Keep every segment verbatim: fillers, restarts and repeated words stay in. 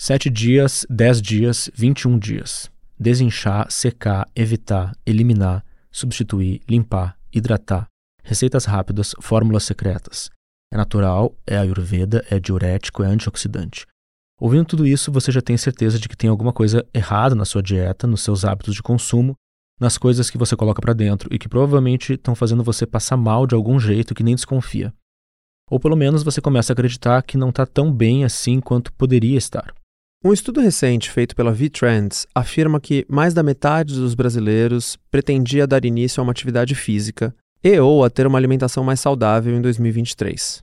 sete dias, dez dias, vinte e um dias. Desinchar, secar, evitar, eliminar, substituir, limpar, hidratar. Receitas rápidas, fórmulas secretas. É natural, é ayurveda, é diurético, é antioxidante. Ouvindo tudo isso, você já tem certeza de que tem alguma coisa errada na sua dieta, nos seus hábitos de consumo, nas coisas que você coloca para dentro e que provavelmente estão fazendo você passar mal de algum jeito que nem desconfia. Ou pelo menos você começa a acreditar que não está tão bem assim quanto poderia estar. Um estudo recente feito pela V-Trends afirma que mais da metade dos brasileiros pretendia dar início a uma atividade física e ou a ter uma alimentação mais saudável em dois mil e vinte e três.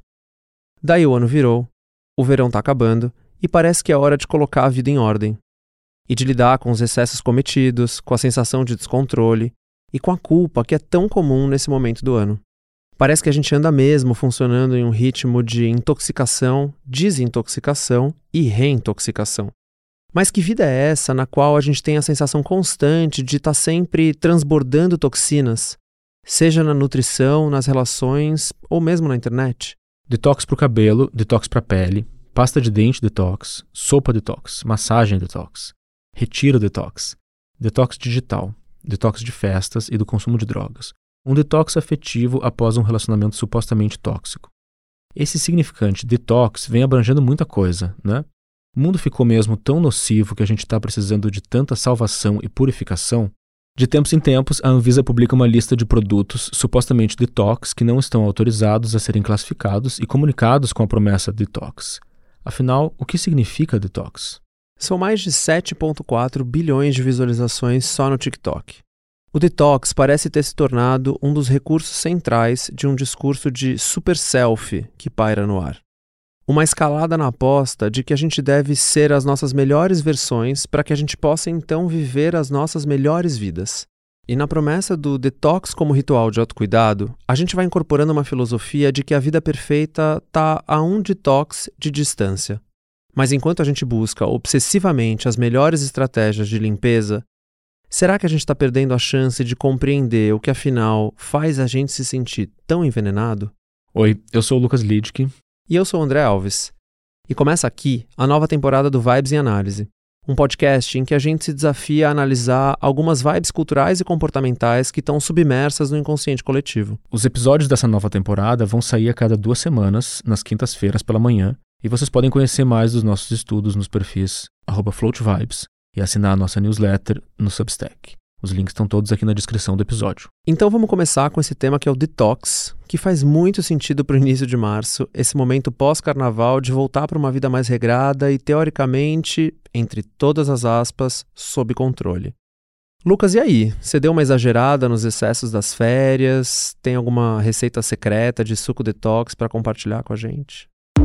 Daí o ano virou, o verão está acabando e parece que é hora de colocar a vida em ordem. E de lidar com os excessos cometidos, com a sensação de descontrole e com a culpa que é tão comum nesse momento do ano. Parece que a gente anda mesmo funcionando em um ritmo de intoxicação, desintoxicação e reintoxicação. Mas que vida é essa na qual a gente tem a sensação constante de estar sempre transbordando toxinas, seja na nutrição, nas relações ou mesmo na internet? Detox para o cabelo, detox para a pele, pasta de dente detox, sopa detox, massagem detox, retiro detox, detox digital, detox de festas e do consumo de drogas. Um detox afetivo após um relacionamento supostamente tóxico. Esse significante detox vem abrangendo muita coisa, né? O mundo ficou mesmo tão nocivo que a gente está precisando de tanta salvação e purificação. De tempos em tempos, a Anvisa publica uma lista de produtos supostamente detox que não estão autorizados a serem classificados e comunicados com a promessa detox. Afinal, o que significa detox? São mais de sete vírgula quatro bilhões de visualizações só no TikTok. O detox parece ter se tornado um dos recursos centrais de um discurso de super selfie que paira no ar. Uma escalada na aposta de que a gente deve ser as nossas melhores versões para que a gente possa então viver as nossas melhores vidas. E na promessa do detox como ritual de autocuidado, a gente vai incorporando uma filosofia de que a vida perfeita está a um detox de distância. Mas enquanto a gente busca obsessivamente as melhores estratégias de limpeza, será que a gente está perdendo a chance de compreender o que afinal faz a gente se sentir tão envenenado? Oi, eu sou o Lucas Lidke. E eu sou o André Alves. E começa aqui a nova temporada do Vibes em Análise, um podcast em que a gente se desafia a analisar algumas vibes culturais e comportamentais que estão submersas no inconsciente coletivo. Os episódios dessa nova temporada vão sair a cada duas semanas, nas quintas-feiras pela manhã, e vocês podem conhecer mais dos nossos estudos nos perfis arroba floatvibes e assinar a nossa newsletter no Substack. Os links estão todos aqui na descrição do episódio. Então vamos começar com esse tema que é o detox, que faz muito sentido para o início de março, esse momento pós-carnaval de voltar para uma vida mais regrada e, teoricamente, entre todas as aspas, sob controle. Lucas, e aí? Você deu uma exagerada nos excessos das férias? Tem alguma receita secreta de suco detox para compartilhar com a gente?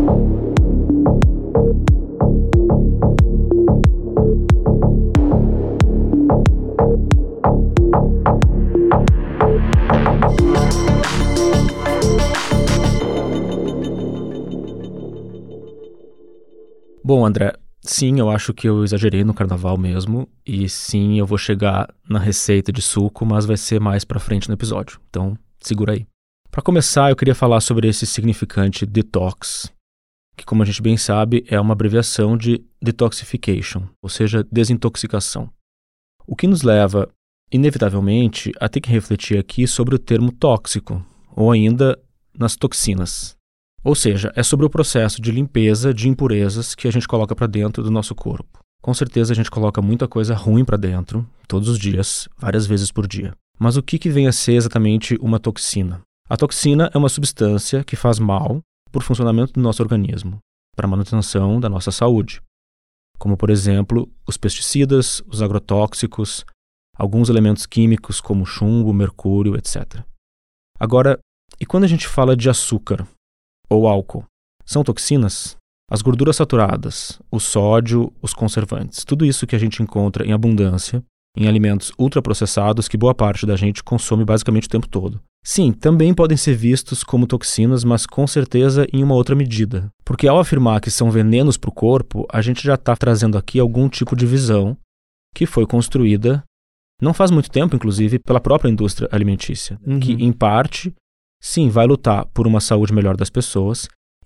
Bom, André, sim, eu acho que eu exagerei no carnaval mesmo, e sim, eu vou chegar na receita de suco, mas vai ser mais pra frente no episódio, então segura aí. Para começar, eu queria falar sobre esse significante detox, que, como a gente bem sabe, é uma abreviação de detoxification, ou seja, desintoxicação. O que nos leva, inevitavelmente, a ter que refletir aqui sobre o termo tóxico, ou ainda nas toxinas. Ou seja, é sobre o processo de limpeza de impurezas que a gente coloca para dentro do nosso corpo. Com certeza a gente coloca muita coisa ruim para dentro, todos os dias, várias vezes por dia. Mas o que, que vem a ser exatamente uma toxina? A toxina é uma substância que faz mal para o funcionamento do nosso organismo, para a manutenção da nossa saúde. Como, por exemplo, os pesticidas, os agrotóxicos, alguns elementos químicos como chumbo, mercúrio, etcétera. Agora, e quando a gente fala de açúcar ou álcool? São toxinas? As gorduras saturadas, o sódio, os conservantes, tudo isso que a gente encontra em abundância em alimentos ultraprocessados que boa parte da gente consome basicamente o tempo todo. Sim, também podem ser vistos como toxinas, mas com certeza em uma outra medida. Porque ao afirmar que são venenos para o corpo, a gente já está trazendo aqui algum tipo de visão que foi construída, não faz muito tempo, inclusive, pela própria indústria alimentícia, uhum. que, em parte, sim, vai lutar por uma saúde melhor das pessoas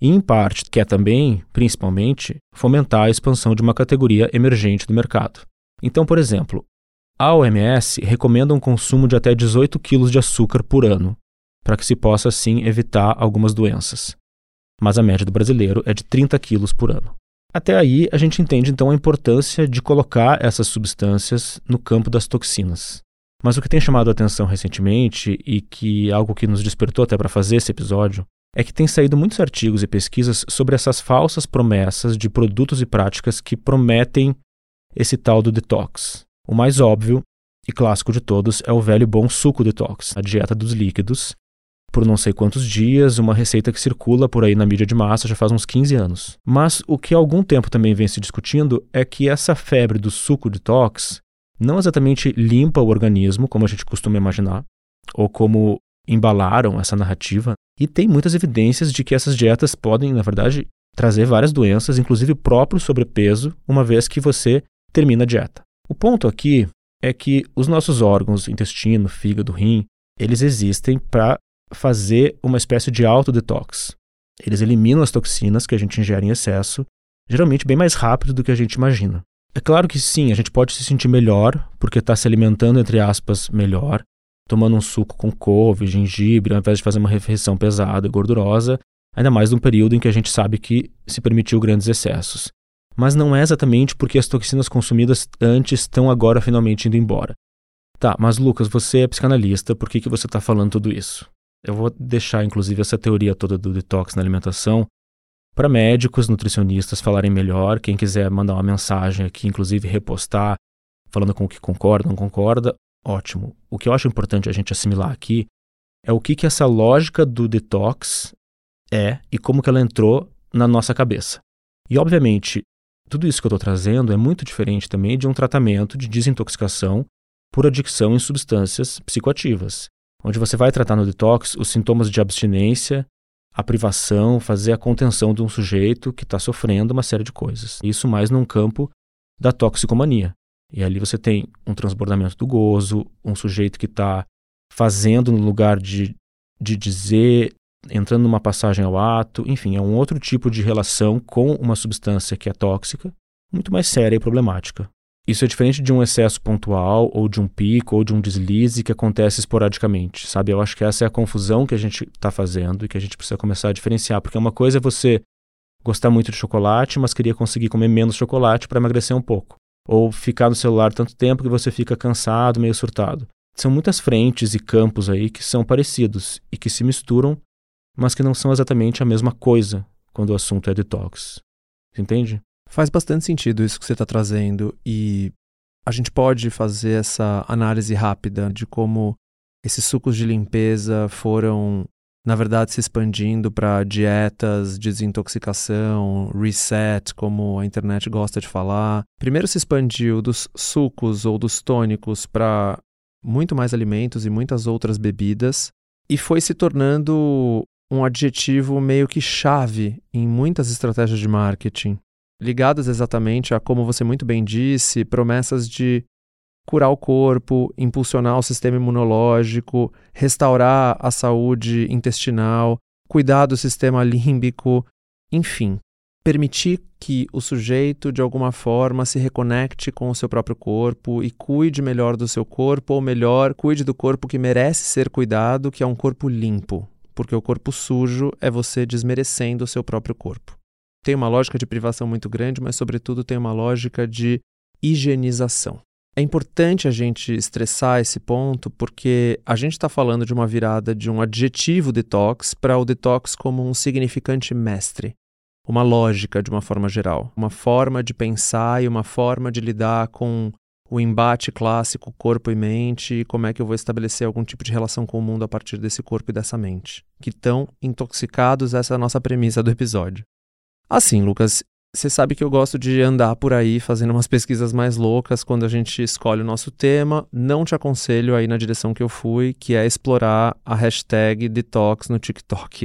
E, em parte, quer também, principalmente, fomentar a expansão de uma categoria emergente do mercado. Então, por exemplo, a O M S recomenda um consumo de até dezoito quilos de açúcar por ano, para que se possa, assim, evitar algumas doenças. Mas a média do brasileiro é de trinta quilos por ano. Até aí, a gente entende, então, a importância de colocar essas substâncias no campo das toxinas. Mas o que tem chamado a atenção recentemente, e que é algo que nos despertou até para fazer esse episódio, é que tem saído muitos artigos e pesquisas sobre essas falsas promessas de produtos e práticas que prometem esse tal do detox. O mais óbvio e clássico de todos é o velho e bom suco detox, a dieta dos líquidos, por não sei quantos dias, uma receita que circula por aí na mídia de massa já faz uns quinze anos. Mas o que há algum tempo também vem se discutindo é que essa febre do suco detox não exatamente limpa o organismo, como a gente costuma imaginar, ou como embalaram essa narrativa, e tem muitas evidências de que essas dietas podem, na verdade, trazer várias doenças, inclusive o próprio sobrepeso, uma vez que você termina a dieta. O ponto aqui é que os nossos órgãos, intestino, fígado, rim, eles existem para fazer uma espécie de autodetox. Eles eliminam as toxinas que a gente ingere em excesso, geralmente bem mais rápido do que a gente imagina. É claro que sim, a gente pode se sentir melhor, porque está se alimentando, entre aspas, melhor, tomando um suco com couve, gengibre, ao invés de fazer uma refeição pesada e gordurosa, ainda mais num período em que a gente sabe que se permitiu grandes excessos. Mas não é exatamente porque as toxinas consumidas antes estão agora finalmente indo embora. Tá, mas Lucas, você é psicanalista, por que, que você está falando tudo isso? Eu vou deixar, inclusive, essa teoria toda do detox na alimentação para médicos, nutricionistas falarem melhor. Quem quiser mandar uma mensagem aqui, inclusive repostar, falando com o que concorda, não concorda, ótimo. O que eu acho importante a gente assimilar aqui é o que, que essa lógica do detox é e como que ela entrou na nossa cabeça. E, obviamente, tudo isso que eu estou trazendo é muito diferente também de um tratamento de desintoxicação por adicção em substâncias psicoativas, onde você vai tratar no detox os sintomas de abstinência, a privação, fazer a contenção de um sujeito que está sofrendo uma série de coisas. Isso mais num campo da toxicomania. E ali você tem um transbordamento do gozo, um sujeito que está fazendo no lugar de, de dizer, entrando numa passagem ao ato, enfim, é um outro tipo de relação com uma substância que é tóxica, muito mais séria e problemática. Isso é diferente de um excesso pontual, ou de um pico, ou de um deslize que acontece esporadicamente, sabe? Eu acho que essa é a confusão que a gente está fazendo e que a gente precisa começar a diferenciar, porque uma coisa é você gostar muito de chocolate, mas queria conseguir comer menos chocolate para emagrecer um pouco. Ou ficar no celular tanto tempo que você fica cansado, meio surtado. São muitas frentes e campos aí que são parecidos e que se misturam, mas que não são exatamente a mesma coisa quando o assunto é detox. Você entende? Faz bastante sentido isso que você está trazendo e a gente pode fazer essa análise rápida de como esses sucos de limpeza foram, na verdade, se expandindo para dietas, desintoxicação, reset, como a internet gosta de falar. Primeiro se expandiu dos sucos ou dos tônicos para muito mais alimentos e muitas outras bebidas e foi se tornando um adjetivo meio que chave em muitas estratégias de marketing, ligadas exatamente a, como você muito bem disse, promessas de curar o corpo, impulsionar o sistema imunológico, restaurar a saúde intestinal, cuidar do sistema límbico, enfim, permitir que o sujeito, de alguma forma, se reconecte com o seu próprio corpo e cuide melhor do seu corpo, ou melhor, cuide do corpo que merece ser cuidado, que é um corpo limpo, porque o corpo sujo é você desmerecendo o seu próprio corpo. Tem uma lógica de privação muito grande, mas, sobretudo, tem uma lógica de higienização. É importante a gente estressar esse ponto porque a gente está falando de uma virada de um adjetivo detox para o detox como um significante mestre. Uma lógica, de uma forma geral. Uma forma de pensar e uma forma de lidar com o embate clássico corpo e mente e como é que eu vou estabelecer algum tipo de relação com o mundo a partir desse corpo e dessa mente. Que estão intoxicados, essa é a nossa premissa do episódio. Assim, Lucas, você sabe que eu gosto de andar por aí fazendo umas pesquisas mais loucas quando a gente escolhe o nosso tema. Não te aconselho a ir na direção que eu fui, que é explorar a hashtag detox no TikTok.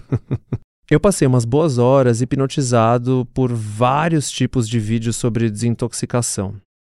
Eu passei umas boas horas hipnotizado por vários tipos de vídeos sobre desintoxicação.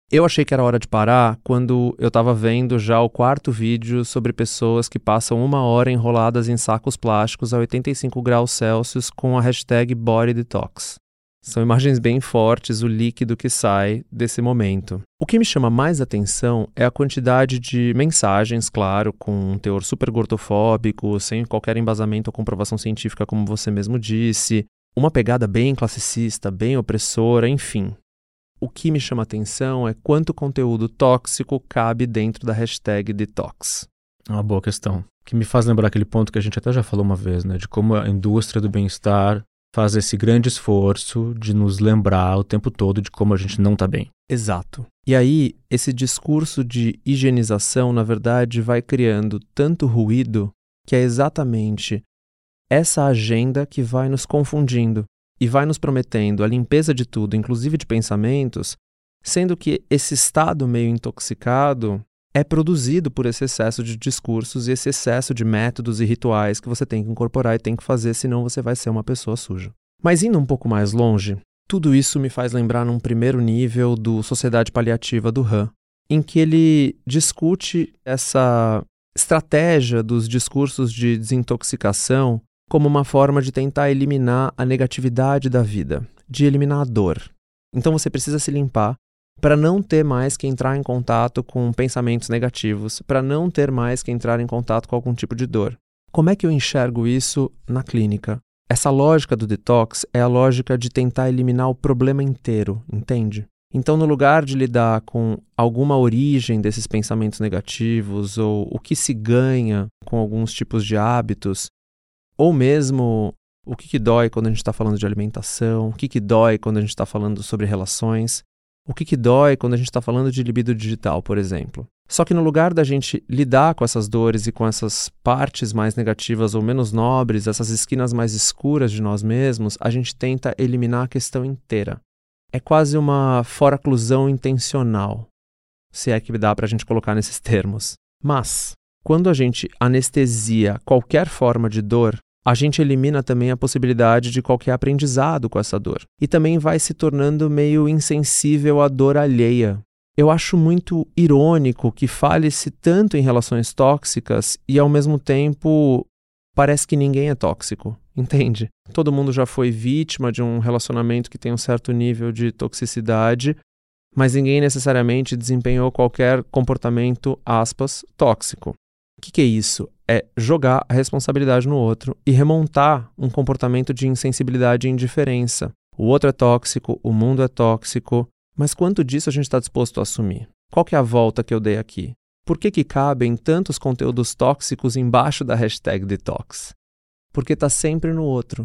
Eu achei que era hora de parar quando eu estava vendo já o quarto vídeo sobre pessoas que passam uma hora enroladas em sacos plásticos a oitenta e cinco graus Celsius com a hashtag Body Detox. São imagens bem fortes, o líquido que sai desse momento. O que me chama mais atenção é a quantidade de mensagens, claro, com um teor super gordofóbico, sem qualquer embasamento ou comprovação científica, como você mesmo disse, uma pegada bem classicista, bem opressora, enfim. O que me chama atenção é quanto conteúdo tóxico cabe dentro da hashtag Detox. É uma boa questão, que me faz lembrar aquele ponto que a gente até já falou uma vez, né, de como a indústria do bem-estar faz esse grande esforço de nos lembrar o tempo todo de como a gente não está bem. Exato. E aí, esse discurso de higienização, na verdade, vai criando tanto ruído que é exatamente essa agenda que vai nos confundindo e vai nos prometendo a limpeza de tudo, inclusive de pensamentos, sendo que esse estado meio intoxicado é produzido por esse excesso de discursos e esse excesso de métodos e rituais que você tem que incorporar e tem que fazer, senão você vai ser uma pessoa suja. Mas indo um pouco mais longe, tudo isso me faz lembrar num primeiro nível do Sociedade Paliativa do Han, em que ele discute essa estratégia dos discursos de desintoxicação como uma forma de tentar eliminar a negatividade da vida, de eliminar a dor. Então você precisa se limpar para não ter mais que entrar em contato com pensamentos negativos, para não ter mais que entrar em contato com algum tipo de dor. Como é que eu enxergo isso na clínica? Essa lógica do detox é a lógica de tentar eliminar o problema inteiro, entende? Então, no lugar de lidar com alguma origem desses pensamentos negativos ou o que se ganha com alguns tipos de hábitos, ou mesmo o que, que dói quando a gente está falando de alimentação, o que, que dói quando a gente está falando sobre relações, o que, que dói quando a gente está falando de libido digital, por exemplo. Só que no lugar da gente lidar com essas dores e com essas partes mais negativas ou menos nobres, essas esquinas mais escuras de nós mesmos, a gente tenta eliminar a questão inteira. É quase uma foraclusão intencional, se é que dá para a gente colocar nesses termos. Mas, quando a gente anestesia qualquer forma de dor, a gente elimina também a possibilidade de qualquer aprendizado com essa dor. E também vai se tornando meio insensível à dor alheia. Eu acho muito irônico que fale-se tanto em relações tóxicas e, ao mesmo tempo, parece que ninguém é tóxico, entende? Todo mundo já foi vítima de um relacionamento que tem um certo nível de toxicidade, mas ninguém necessariamente desempenhou qualquer comportamento, aspas, tóxico. O que, que é isso? É jogar a responsabilidade no outro e remontar um comportamento de insensibilidade e indiferença. O outro é tóxico, o mundo é tóxico, mas quanto disso a gente está disposto a assumir? Qual que é a volta que eu dei aqui? Por que que cabem tantos conteúdos tóxicos embaixo da hashtag detox? Porque está sempre no outro.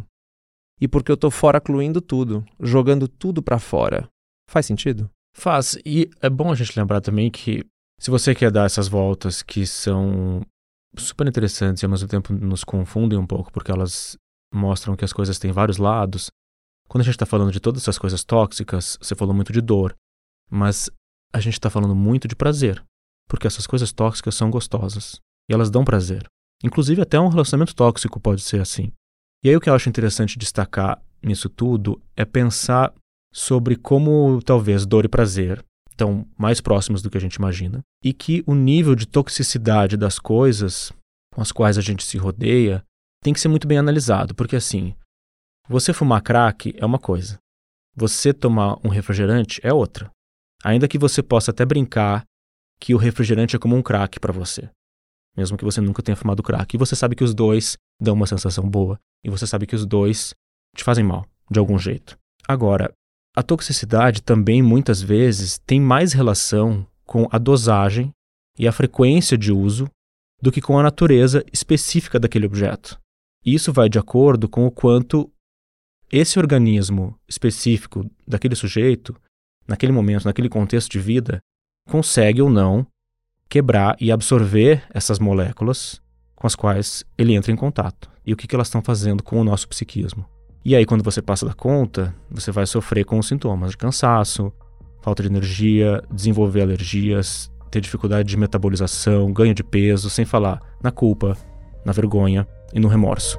E porque eu estou foracluindo tudo, jogando tudo para fora. Faz sentido? Faz. E é bom a gente lembrar também que se você quer dar essas voltas que são super interessantes e ao mesmo tempo nos confundem um pouco porque elas mostram que as coisas têm vários lados, quando a gente está falando de todas essas coisas tóxicas, você falou muito de dor, mas a gente está falando muito de prazer, porque essas coisas tóxicas são gostosas e elas dão prazer. Inclusive até um relacionamento tóxico pode ser assim. E aí o que eu acho interessante destacar nisso tudo é pensar sobre como talvez dor e prazer estão mais próximos do que a gente imagina, e que o nível de toxicidade das coisas com as quais a gente se rodeia tem que ser muito bem analisado, porque assim, você fumar crack é uma coisa, você tomar um refrigerante é outra, ainda que você possa até brincar que o refrigerante é como um crack para você, mesmo que você nunca tenha fumado crack, e você sabe que os dois dão uma sensação boa, e você sabe que os dois te fazem mal, de algum jeito. Agora, a toxicidade também, muitas vezes, tem mais relação com a dosagem e a frequência de uso do que com a natureza específica daquele objeto. E isso vai de acordo com o quanto esse organismo específico daquele sujeito, naquele momento, naquele contexto de vida, consegue ou não quebrar e absorver essas moléculas com as quais ele entra em contato. E o que que elas estão fazendo com o nosso psiquismo. E aí, quando você passa da conta, você vai sofrer com os sintomas de cansaço, falta de energia, desenvolver alergias, ter dificuldade de metabolização, ganho de peso, sem falar na culpa, na vergonha e no remorso.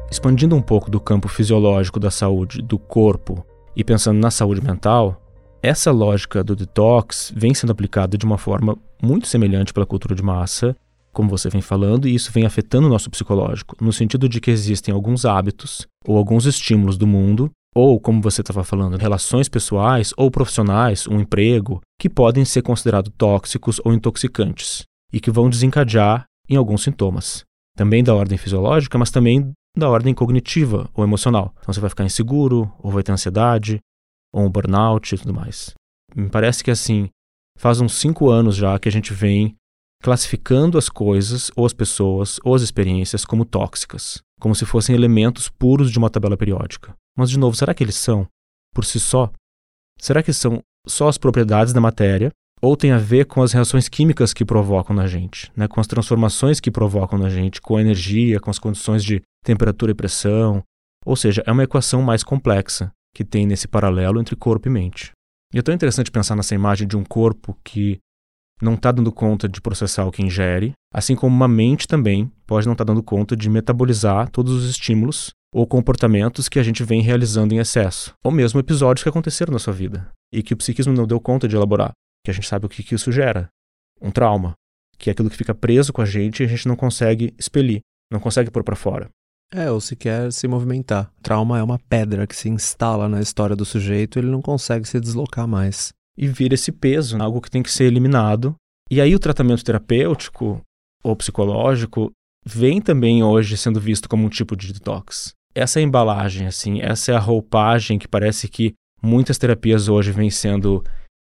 Expandindo um pouco do campo fisiológico da saúde do corpo e pensando na saúde mental, essa lógica do detox vem sendo aplicada de uma forma muito semelhante pela cultura de massa, como você vem falando, e isso vem afetando o nosso psicológico, no sentido de que existem alguns hábitos ou alguns estímulos do mundo, ou, como você estava falando, relações pessoais ou profissionais, um emprego, que podem ser considerados tóxicos ou intoxicantes e que vão desencadear em alguns sintomas. Também da ordem fisiológica, mas também da ordem cognitiva ou emocional. Então você vai ficar inseguro, ou vai ter ansiedade, ou um burnout e tudo mais. Me parece que assim, faz uns cinco anos já que a gente vem classificando as coisas, ou as pessoas, ou as experiências como tóxicas, como se fossem elementos puros de uma tabela periódica. Mas, de novo, será que eles são por si só? Será que são só as propriedades da matéria, ou tem a ver com as reações químicas que provocam na gente, né? Com as transformações que provocam na gente, com a energia, com as condições de temperatura e pressão? Ou seja, é uma equação mais complexa que tem nesse paralelo entre corpo e mente. E é tão interessante pensar nessa imagem de um corpo que não está dando conta de processar o que ingere, assim como uma mente também pode não estar dando conta de metabolizar todos os estímulos ou comportamentos que a gente vem realizando em excesso, ou mesmo episódios que aconteceram na sua vida e que o psiquismo não deu conta de elaborar, que a gente sabe o que, que isso gera, um trauma, que é aquilo que fica preso com a gente e a gente não consegue expelir, não consegue pôr para fora. É, ou sequer se movimentar. Trauma é uma pedra que se instala na história do sujeito e ele não consegue se deslocar mais. E vira esse peso, algo que tem que ser eliminado. E aí o tratamento terapêutico ou psicológico vem também hoje sendo visto como um tipo de detox. Essa é a embalagem, assim, essa é a roupagem que parece que muitas terapias hoje vêm sendo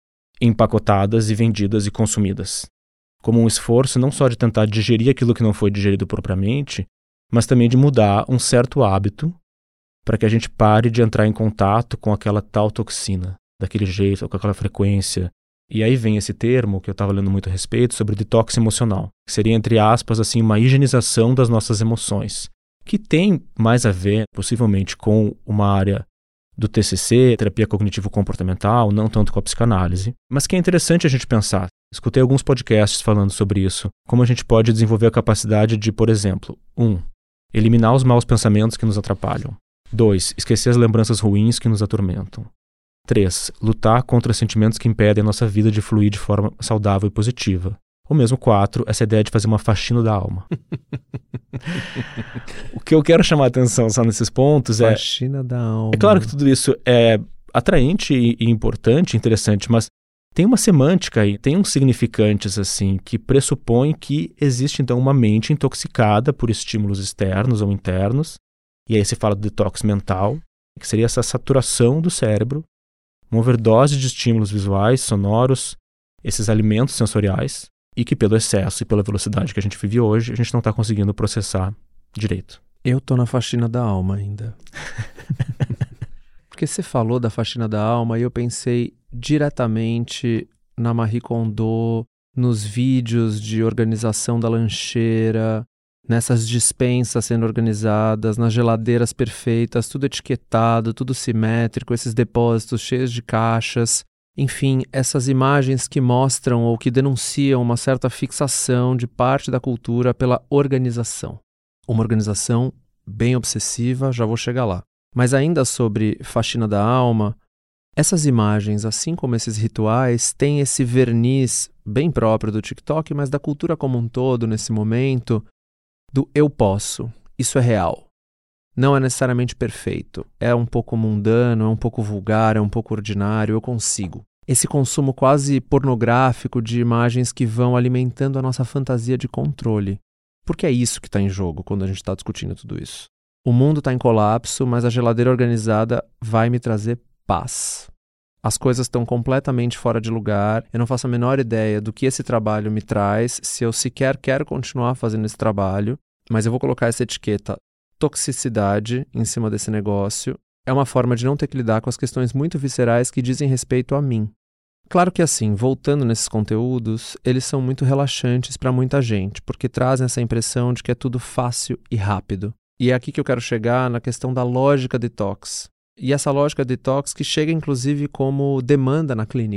empacotadas e vendidas e consumidas. Como um esforço não só de tentar digerir aquilo que não foi digerido propriamente, mas também de mudar um certo hábito para que a gente pare de entrar em contato com aquela tal toxina, daquele jeito, com aquela frequência. E aí vem esse termo, que eu estava lendo muito a respeito, sobre detox emocional, que seria, entre aspas, assim, uma higienização das nossas emoções, que tem mais a ver, possivelmente, com uma área do T C C, terapia cognitivo-comportamental, não tanto com a psicanálise, mas que é interessante a gente pensar. Escutei alguns podcasts falando sobre isso, como a gente pode desenvolver a capacidade de, por exemplo, um, eliminar os maus pensamentos que nos atrapalham. dois, esquecer as lembranças ruins que nos atormentam. três. Lutar contra os sentimentos que impedem a nossa vida de fluir de forma saudável e positiva. Ou mesmo quatro, essa ideia de fazer uma faxina da alma. O que eu quero chamar a atenção só nesses pontos é... Faxina da alma. É claro que tudo isso é atraente e, e importante, interessante, mas tem uma semântica aí, tem uns significantes assim, que pressupõem que existe então uma mente intoxicada por estímulos externos ou internos, e aí se fala do detox mental, que seria essa saturação do cérebro, uma overdose de estímulos visuais, sonoros, esses alimentos sensoriais, e que pelo excesso e pela velocidade que a gente vive hoje, a gente não está conseguindo processar direito. Eu tô na faxina da alma ainda. Porque você falou da faxina da alma e eu pensei diretamente na Marie Kondo, nos vídeos de organização da lancheira, nessas dispensas sendo organizadas, nas geladeiras perfeitas, tudo etiquetado, tudo simétrico, esses depósitos cheios de caixas. Enfim, essas imagens que mostram ou que denunciam uma certa fixação de parte da cultura pela organização. Uma organização bem obsessiva, já vou chegar lá. Mas ainda sobre faxina da alma, essas imagens, assim como esses rituais, têm esse verniz bem próprio do TikTok, mas da cultura como um todo, nesse momento, do eu posso, isso é real. Não é necessariamente perfeito, é um pouco mundano, é um pouco vulgar, é um pouco ordinário, eu consigo. Esse consumo quase pornográfico de imagens que vão alimentando a nossa fantasia de controle. Porque é isso que está em jogo quando a gente está discutindo tudo isso. O mundo está em colapso, mas a geladeira organizada vai me trazer paz. As coisas estão completamente fora de lugar, eu não faço a menor ideia do que esse trabalho me traz, se eu sequer quero continuar fazendo esse trabalho, mas eu vou colocar essa etiqueta toxicidade em cima desse negócio. É uma forma de não ter que lidar com as questões muito viscerais que dizem respeito a mim. Claro que assim, voltando nesses conteúdos, eles são muito relaxantes para muita gente, porque trazem essa impressão de que é tudo fácil e rápido. E é aqui que eu quero chegar na questão da lógica detox. E essa lógica detox que chega inclusive como demanda na clínica.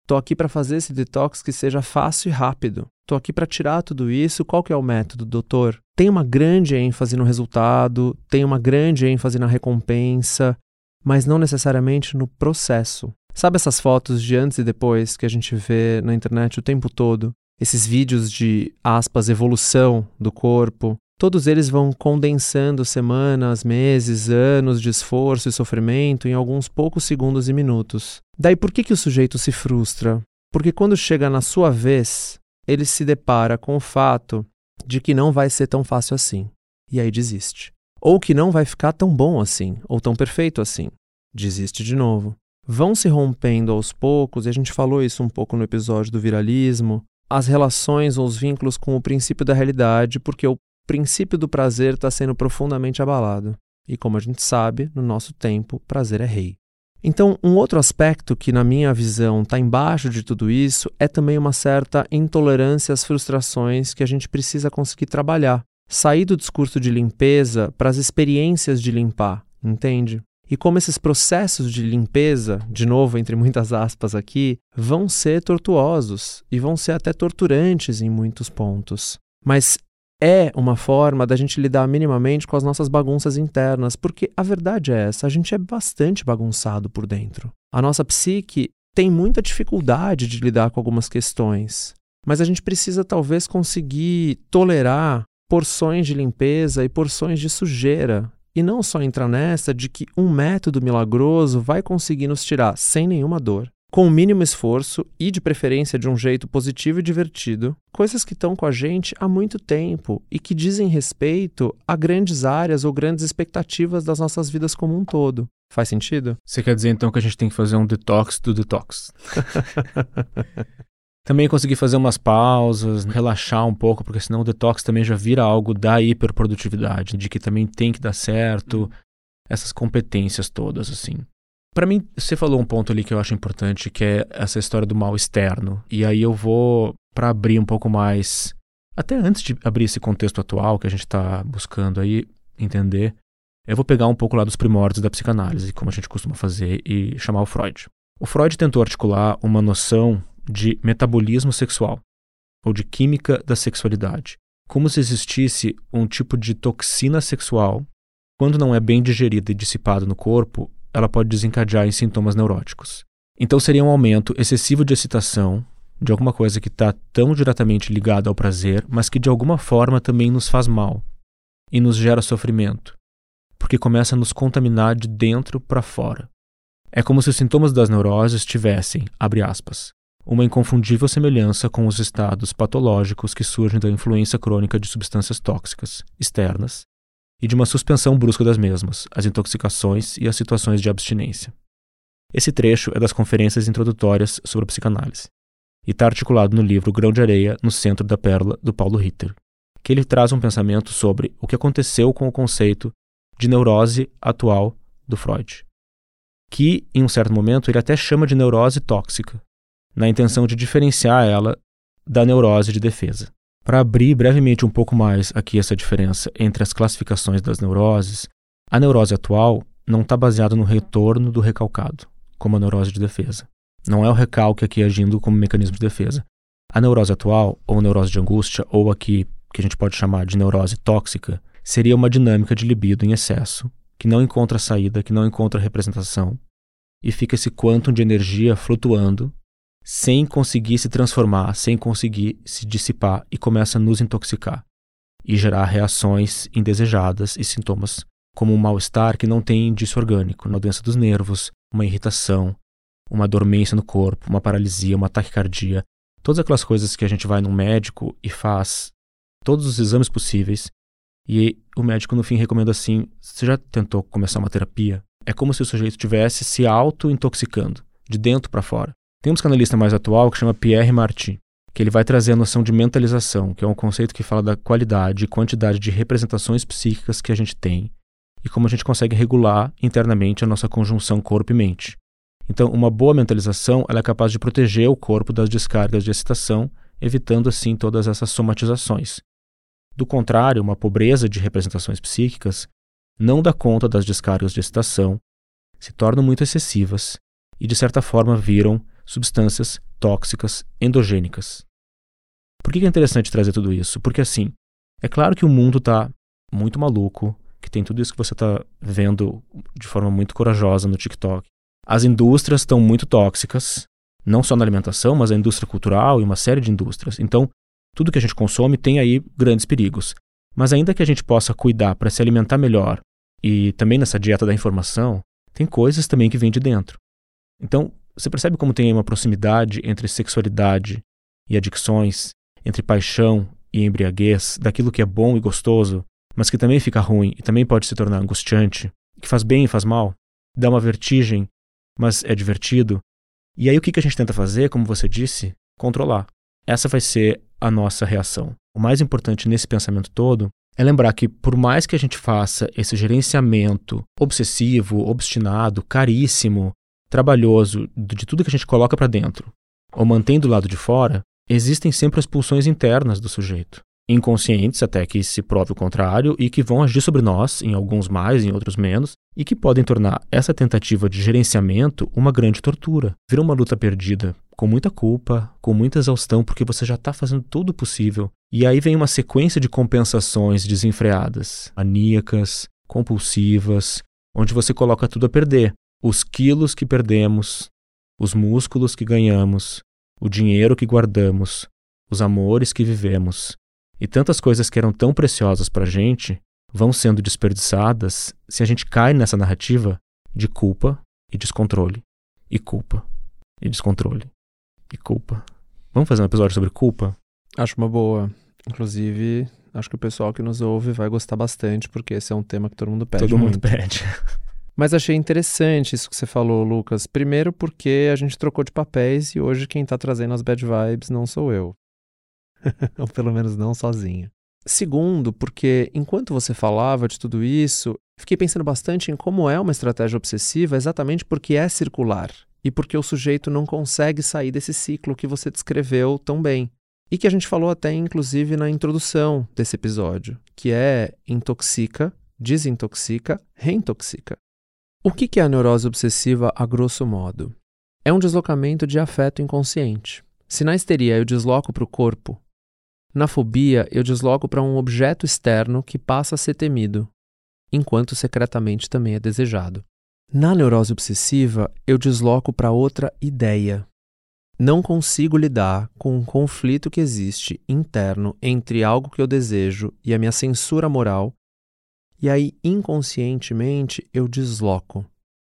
Tô aqui para fazer esse detox que seja fácil e rápido. Tô aqui para tirar tudo isso. Qual que é o método, doutor? Tem uma grande ênfase no resultado, tem uma grande ênfase na recompensa, mas não necessariamente no processo. Sabe essas fotos de antes e depois que a gente vê na internet o tempo todo? Esses vídeos de, aspas, evolução do corpo? Todos eles vão condensando semanas, meses, anos de esforço e sofrimento em alguns poucos segundos e minutos. Daí por que que o sujeito se frustra? Porque quando chega na sua vez, ele se depara com o fato de que não vai ser tão fácil assim. E aí desiste. Ou que não vai ficar tão bom assim, ou tão perfeito assim. Desiste de novo. Vão se rompendo aos poucos, e a gente falou isso um pouco no episódio do viralismo, as relações ou os vínculos com o princípio da realidade, porque o O princípio do prazer está sendo profundamente abalado. E como a gente sabe, no nosso tempo, prazer é rei. Então, um outro aspecto que, na minha visão, está embaixo de tudo isso é também uma certa intolerância às frustrações que a gente precisa conseguir trabalhar. Sair do discurso de limpeza para as experiências de limpar, entende? E como esses processos de limpeza, de novo, entre muitas aspas aqui, vão ser tortuosos e vão ser até torturantes em muitos pontos. Mas é uma forma da gente lidar minimamente com as nossas bagunças internas, porque a verdade é essa, a gente é bastante bagunçado por dentro. A nossa psique tem muita dificuldade de lidar com algumas questões, mas a gente precisa talvez conseguir tolerar porções de limpeza e porções de sujeira, e não só entrar nessa de que um método milagroso vai conseguir nos tirar sem nenhuma dor, com o mínimo esforço e, de preferência, de um jeito positivo e divertido, coisas que estão com a gente há muito tempo e que dizem respeito a grandes áreas ou grandes expectativas das nossas vidas como um todo. Faz sentido? Você quer dizer, então, que a gente tem que fazer um detox do detox? Também conseguir fazer umas pausas, relaxar um pouco, porque senão o detox também já vira algo da hiperprodutividade, de que também tem que dar certo, essas competências todas, assim. Para mim, você falou um ponto ali que eu acho importante, que é essa história do mal externo. E aí eu vou, para abrir um pouco mais, até antes de abrir esse contexto atual que a gente está buscando aí entender, eu vou pegar um pouco lá dos primórdios da psicanálise, como a gente costuma fazer, e chamar o Freud. O Freud tentou articular uma noção de metabolismo sexual, ou de química da sexualidade, como se existisse um tipo de toxina sexual, quando não é bem digerida e dissipada no corpo, ela pode desencadear em sintomas neuróticos. Então seria um aumento excessivo de excitação, de alguma coisa que está tão diretamente ligada ao prazer, mas que de alguma forma também nos faz mal e nos gera sofrimento, porque começa a nos contaminar de dentro para fora. É como se os sintomas das neuroses tivessem, abre aspas, uma inconfundível semelhança com os estados patológicos que surgem da influência crônica de substâncias tóxicas externas e de uma suspensão brusca das mesmas, as intoxicações e as situações de abstinência. Esse trecho é das conferências introdutórias sobre a psicanálise e está articulado no livro Grão de Areia no Centro da Pérola, do Paulo Ritter, que ele traz um pensamento sobre o que aconteceu com o conceito de neurose atual do Freud, que, em um certo momento, ele até chama de neurose tóxica, na intenção de diferenciar ela da neurose de defesa. Para abrir brevemente um pouco mais aqui essa diferença entre as classificações das neuroses, a neurose atual não está baseada no retorno do recalcado, como a neurose de defesa. Não é o recalque aqui agindo como mecanismo de defesa. A neurose atual, ou neurose de angústia, ou aqui que a gente pode chamar de neurose tóxica, seria uma dinâmica de libido em excesso, que não encontra saída, que não encontra representação, e fica esse quantum de energia flutuando, sem conseguir se transformar, sem conseguir se dissipar, e começa a nos intoxicar e gerar reações indesejadas e sintomas como um mal-estar que não tem indício orgânico, uma doença dos nervos, uma irritação, uma dormência no corpo, uma paralisia, uma taquicardia, todas aquelas coisas que a gente vai num médico e faz todos os exames possíveis e o médico no fim recomenda assim, você já tentou começar uma terapia? É como se o sujeito estivesse se auto-intoxicando, de dentro para fora. Tem um psicanalista mais atual que chama Pierre Marty, que ele vai trazer a noção de mentalização, que é um conceito que fala da qualidade e quantidade de representações psíquicas que a gente tem e como a gente consegue regular internamente a nossa conjunção corpo e mente. Então, uma boa mentalização ela é capaz de proteger o corpo das descargas de excitação, evitando assim todas essas somatizações. Do contrário, uma pobreza de representações psíquicas não dá conta das descargas de excitação, se tornam muito excessivas e, de certa forma, viram substâncias tóxicas endogênicas. Por que é interessante trazer tudo isso? Porque assim, é claro que o mundo está muito maluco, que tem tudo isso que você está vendo de forma muito corajosa no TikTok. As indústrias estão muito tóxicas, não só na alimentação, mas a indústria cultural e uma série de indústrias. Então, tudo que a gente consome tem aí grandes perigos. Mas ainda que a gente possa cuidar para se alimentar melhor e também nessa dieta da informação, tem coisas também que vêm de dentro. Então, você percebe como tem uma proximidade entre sexualidade e adicções, entre paixão e embriaguez, daquilo que é bom e gostoso, mas que também fica ruim e também pode se tornar angustiante, que faz bem e faz mal, dá uma vertigem, mas é divertido. E aí o que a gente tenta fazer, como você disse? Controlar. Essa vai ser a nossa reação. O mais importante nesse pensamento todo é lembrar que por mais que a gente faça esse gerenciamento obsessivo, obstinado, caríssimo, trabalhoso, de tudo que a gente coloca para dentro, ou mantém do lado de fora, existem sempre as pulsões internas do sujeito, inconscientes até que se prove o contrário e que vão agir sobre nós, em alguns mais, em outros menos, e que podem tornar essa tentativa de gerenciamento uma grande tortura. Vira uma luta perdida, com muita culpa, com muita exaustão, porque você já está fazendo tudo o possível. E aí vem uma sequência de compensações desenfreadas, maníacas, compulsivas, onde você coloca tudo a perder. Os quilos que perdemos, os músculos que ganhamos, o dinheiro que guardamos, os amores que vivemos, e tantas coisas que eram tão preciosas para a gente vão sendo desperdiçadas se a gente cai nessa narrativa de culpa e descontrole, e culpa, e descontrole, e culpa. Vamos fazer um episódio sobre culpa? Acho uma boa. Inclusive, acho que o pessoal que nos ouve vai gostar bastante, porque esse é um tema que todo mundo pede Todo muito. mundo pede. Mas achei interessante isso que você falou, Lucas. Primeiro porque a gente trocou de papéis e hoje quem tá trazendo as bad vibes não sou eu. Ou pelo menos não sozinho. Segundo, porque enquanto você falava de tudo isso, fiquei pensando bastante em como é uma estratégia obsessiva exatamente porque é circular e porque o sujeito não consegue sair desse ciclo que você descreveu tão bem. E que a gente falou até inclusive na introdução desse episódio, que é intoxica, desintoxica, reintoxica. O que é a neurose obsessiva a grosso modo? É um deslocamento de afeto inconsciente. Se na histeria eu desloco para o corpo, na fobia eu desloco para um objeto externo que passa a ser temido, enquanto secretamente também é desejado. Na neurose obsessiva eu desloco para outra ideia. Não consigo lidar com um conflito que existe interno entre algo que eu desejo e a minha censura moral, e aí inconscientemente eu desloco.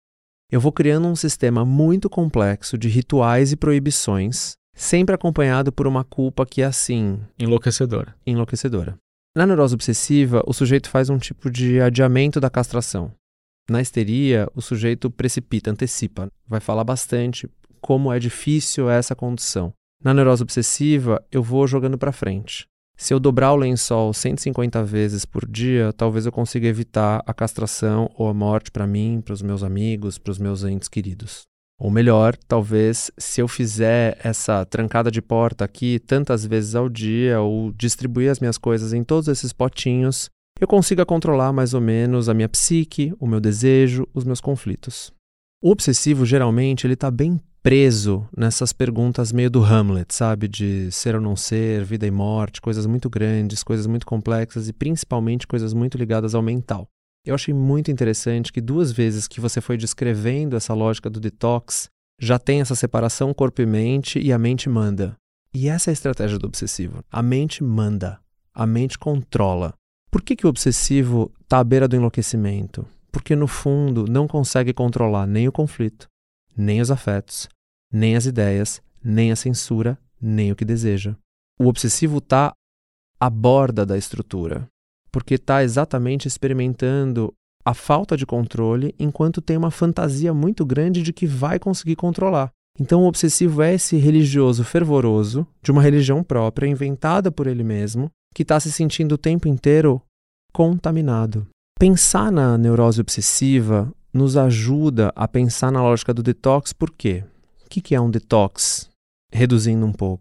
Eu vou criando um sistema muito complexo de rituais e proibições, sempre acompanhado por uma culpa que é assim... Enlouquecedora. Enlouquecedora. Na neurose obsessiva, o sujeito faz um tipo de adiamento da castração. Na histeria, o sujeito precipita, antecipa, vai falar bastante como é difícil essa condição. Na neurose obsessiva, eu vou jogando para frente. Se eu dobrar o lençol cento e cinquenta vezes por dia, talvez eu consiga evitar a castração ou a morte para mim, para os meus amigos, para os meus entes queridos. Ou melhor, talvez se eu fizer essa trancada de porta aqui tantas vezes ao dia ou distribuir as minhas coisas em todos esses potinhos, eu consiga controlar mais ou menos a minha psique, o meu desejo, os meus conflitos. O obsessivo, geralmente, ele está bem preso nessas perguntas meio do Hamlet, sabe? De ser ou não ser, vida e morte, coisas muito grandes, coisas muito complexas e principalmente coisas muito ligadas ao mental. Eu achei muito interessante que duas vezes que você foi descrevendo essa lógica do detox, já tem essa separação corpo e mente e a mente manda. E essa é a estratégia do obsessivo. A mente manda, a mente controla. Por que que o obsessivo está à beira do enlouquecimento? Porque no fundo não consegue controlar nem o conflito, nem os afetos, nem as ideias, nem a censura, nem o que deseja. O obsessivo está à borda da estrutura, porque está exatamente experimentando a falta de controle enquanto tem uma fantasia muito grande de que vai conseguir controlar. Então o obsessivo é esse religioso fervoroso de uma religião própria, inventada por ele mesmo, que está se sentindo o tempo inteiro contaminado. Pensar na neurose obsessiva nos ajuda a pensar na lógica do detox. Por quê? O que é um detox? Reduzindo um pouco.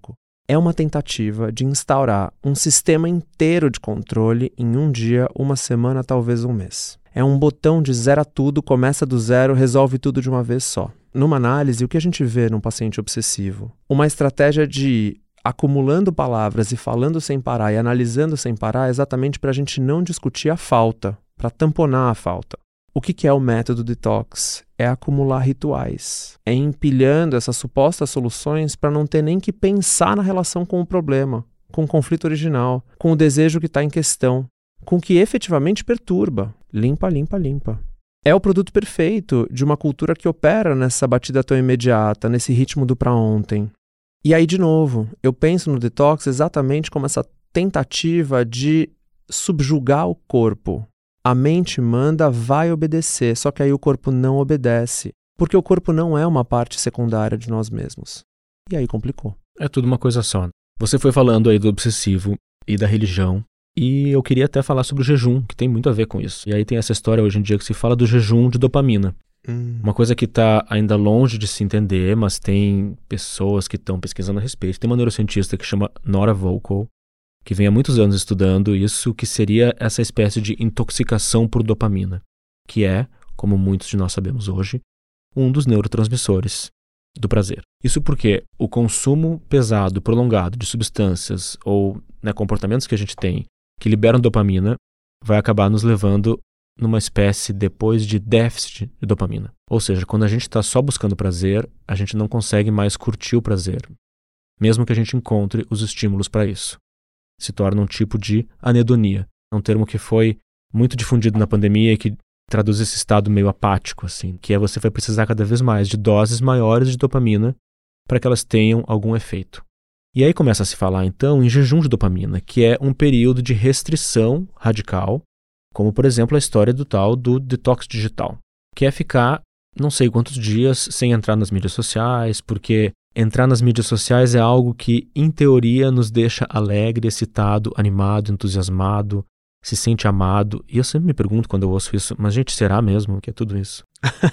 é uma tentativa de instaurar um sistema inteiro de controle em um dia, uma semana, talvez um mês. É um botão de zero a tudo, começa do zero, resolve tudo de uma vez só. Numa análise, o que a gente vê num paciente obsessivo? Uma estratégia de ir acumulando palavras e falando sem parar e analisando sem parar é exatamente para a gente não discutir a falta, para tamponar a falta. O que é o método detox? É acumular rituais. É empilhando essas supostas soluções para não ter nem que pensar na relação com o problema, com o conflito original, com o desejo que está em questão, com o que efetivamente perturba. Limpa, limpa, limpa. É o produto perfeito de uma cultura que opera nessa batida tão imediata, nesse ritmo do pra ontem. E aí, de novo, eu penso no detox exatamente como essa tentativa de subjugar o corpo. A mente manda, vai obedecer, só que aí o corpo não obedece, porque o corpo não é uma parte secundária de nós mesmos. E aí complicou. É tudo uma coisa só. Você foi falando aí do obsessivo e da religião, e eu queria até falar sobre o jejum, que tem muito a ver com isso. E aí tem essa história hoje em dia que se fala do jejum de dopamina. Hum. Uma coisa que está ainda longe de se entender, mas tem pessoas que estão pesquisando a respeito. Tem uma neurocientista que chama Nora Volkow, que vem há muitos anos estudando isso, que seria essa espécie de intoxicação por dopamina, que é, como muitos de nós sabemos hoje, um dos neurotransmissores do prazer. Isso porque o consumo pesado, prolongado de substâncias ou né, comportamentos que a gente tem que liberam dopamina vai acabar nos levando numa espécie depois de déficit de dopamina. Ou seja, quando a gente está só buscando prazer, a gente não consegue mais curtir o prazer, mesmo que a gente encontre os estímulos para isso. Se torna um tipo de anedonia. É um termo que foi muito difundido na pandemia e que traduz esse estado meio apático, assim, que é você vai precisar cada vez mais de doses maiores de dopamina para que elas tenham algum efeito. E aí começa a se falar, então, em jejum de dopamina, que é um período de restrição radical, como, por exemplo, a história do tal do detox digital, que é ficar não sei quantos dias sem entrar nas mídias sociais, porque entrar nas mídias sociais é algo que, em teoria, nos deixa alegre, excitado, animado, entusiasmado, se sente amado. E eu sempre me pergunto quando eu ouço isso, mas gente, será mesmo que é tudo isso?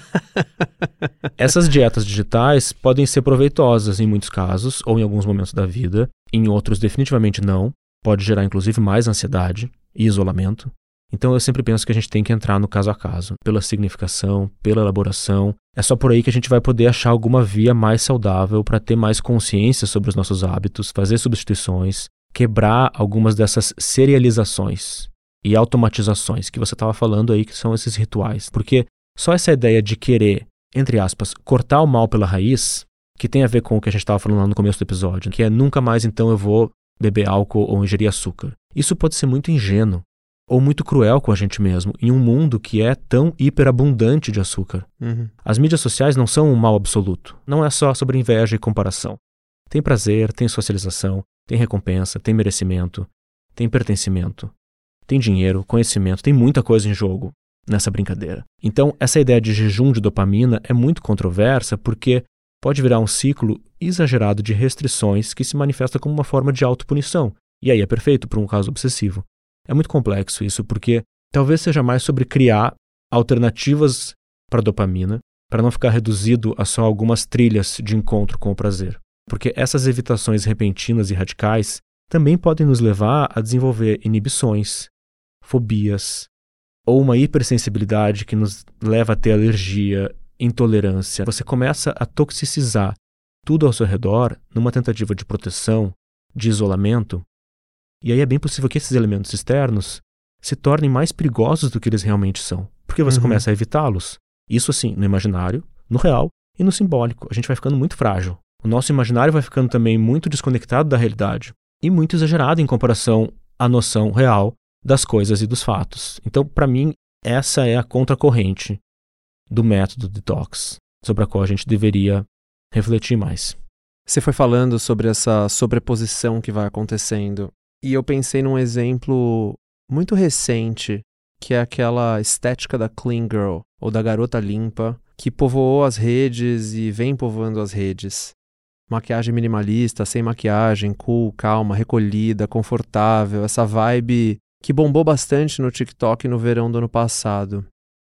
Essas dietas digitais podem ser proveitosas em muitos casos, ou em alguns momentos da vida, em outros definitivamente não. Pode gerar inclusive mais ansiedade e isolamento. Então eu sempre penso que a gente tem que entrar no caso a caso, pela significação, pela elaboração. É só por aí que a gente vai poder achar alguma via mais saudável para ter mais consciência sobre os nossos hábitos, fazer substituições, quebrar algumas dessas serializações e automatizações que você estava falando aí, que são esses rituais. Porque só essa ideia de querer, entre aspas, cortar o mal pela raiz, que tem a ver com o que a gente estava falando lá no começo do episódio, que é nunca mais então eu vou beber álcool ou ingerir açúcar. Isso pode ser muito ingênuo ou muito cruel com a gente mesmo, em um mundo que é tão hiperabundante de açúcar. Uhum. As mídias sociais não são um mal absoluto. Não é só sobre inveja e comparação. Tem prazer, tem socialização, tem recompensa, tem merecimento, tem pertencimento, tem dinheiro, conhecimento, tem muita coisa em jogo nessa brincadeira. Então, essa ideia de jejum de dopamina é muito controversa porque pode virar um ciclo exagerado de restrições que se manifesta como uma forma de autopunição. E aí é perfeito para um caso obsessivo. É muito complexo isso, porque talvez seja mais sobre criar alternativas para a dopamina, para não ficar reduzido a só algumas trilhas de encontro com o prazer. Porque essas evitações repentinas e radicais também podem nos levar a desenvolver inibições, fobias, ou uma hipersensibilidade que nos leva a ter alergia, intolerância. Você começa a toxicizar tudo ao seu redor numa tentativa de proteção, de isolamento. E aí é bem possível que esses elementos externos se tornem mais perigosos do que eles realmente são. Porque você uhum. começa a evitá-los. Isso assim, no imaginário, no real e no simbólico. A gente vai ficando muito frágil. O nosso imaginário vai ficando também muito desconectado da realidade. E muito exagerado em comparação à noção real das coisas e dos fatos. Então, para mim, essa é a contracorrente do método detox, sobre a qual a gente deveria refletir mais. Você foi falando sobre essa sobreposição que vai acontecendo. E eu pensei num exemplo muito recente, que é aquela estética da clean girl, ou da garota limpa, que povoou as redes e vem povoando as redes. Maquiagem minimalista, sem maquiagem, cool, calma, recolhida, confortável, essa vibe que bombou bastante no TikTok no verão do ano passado.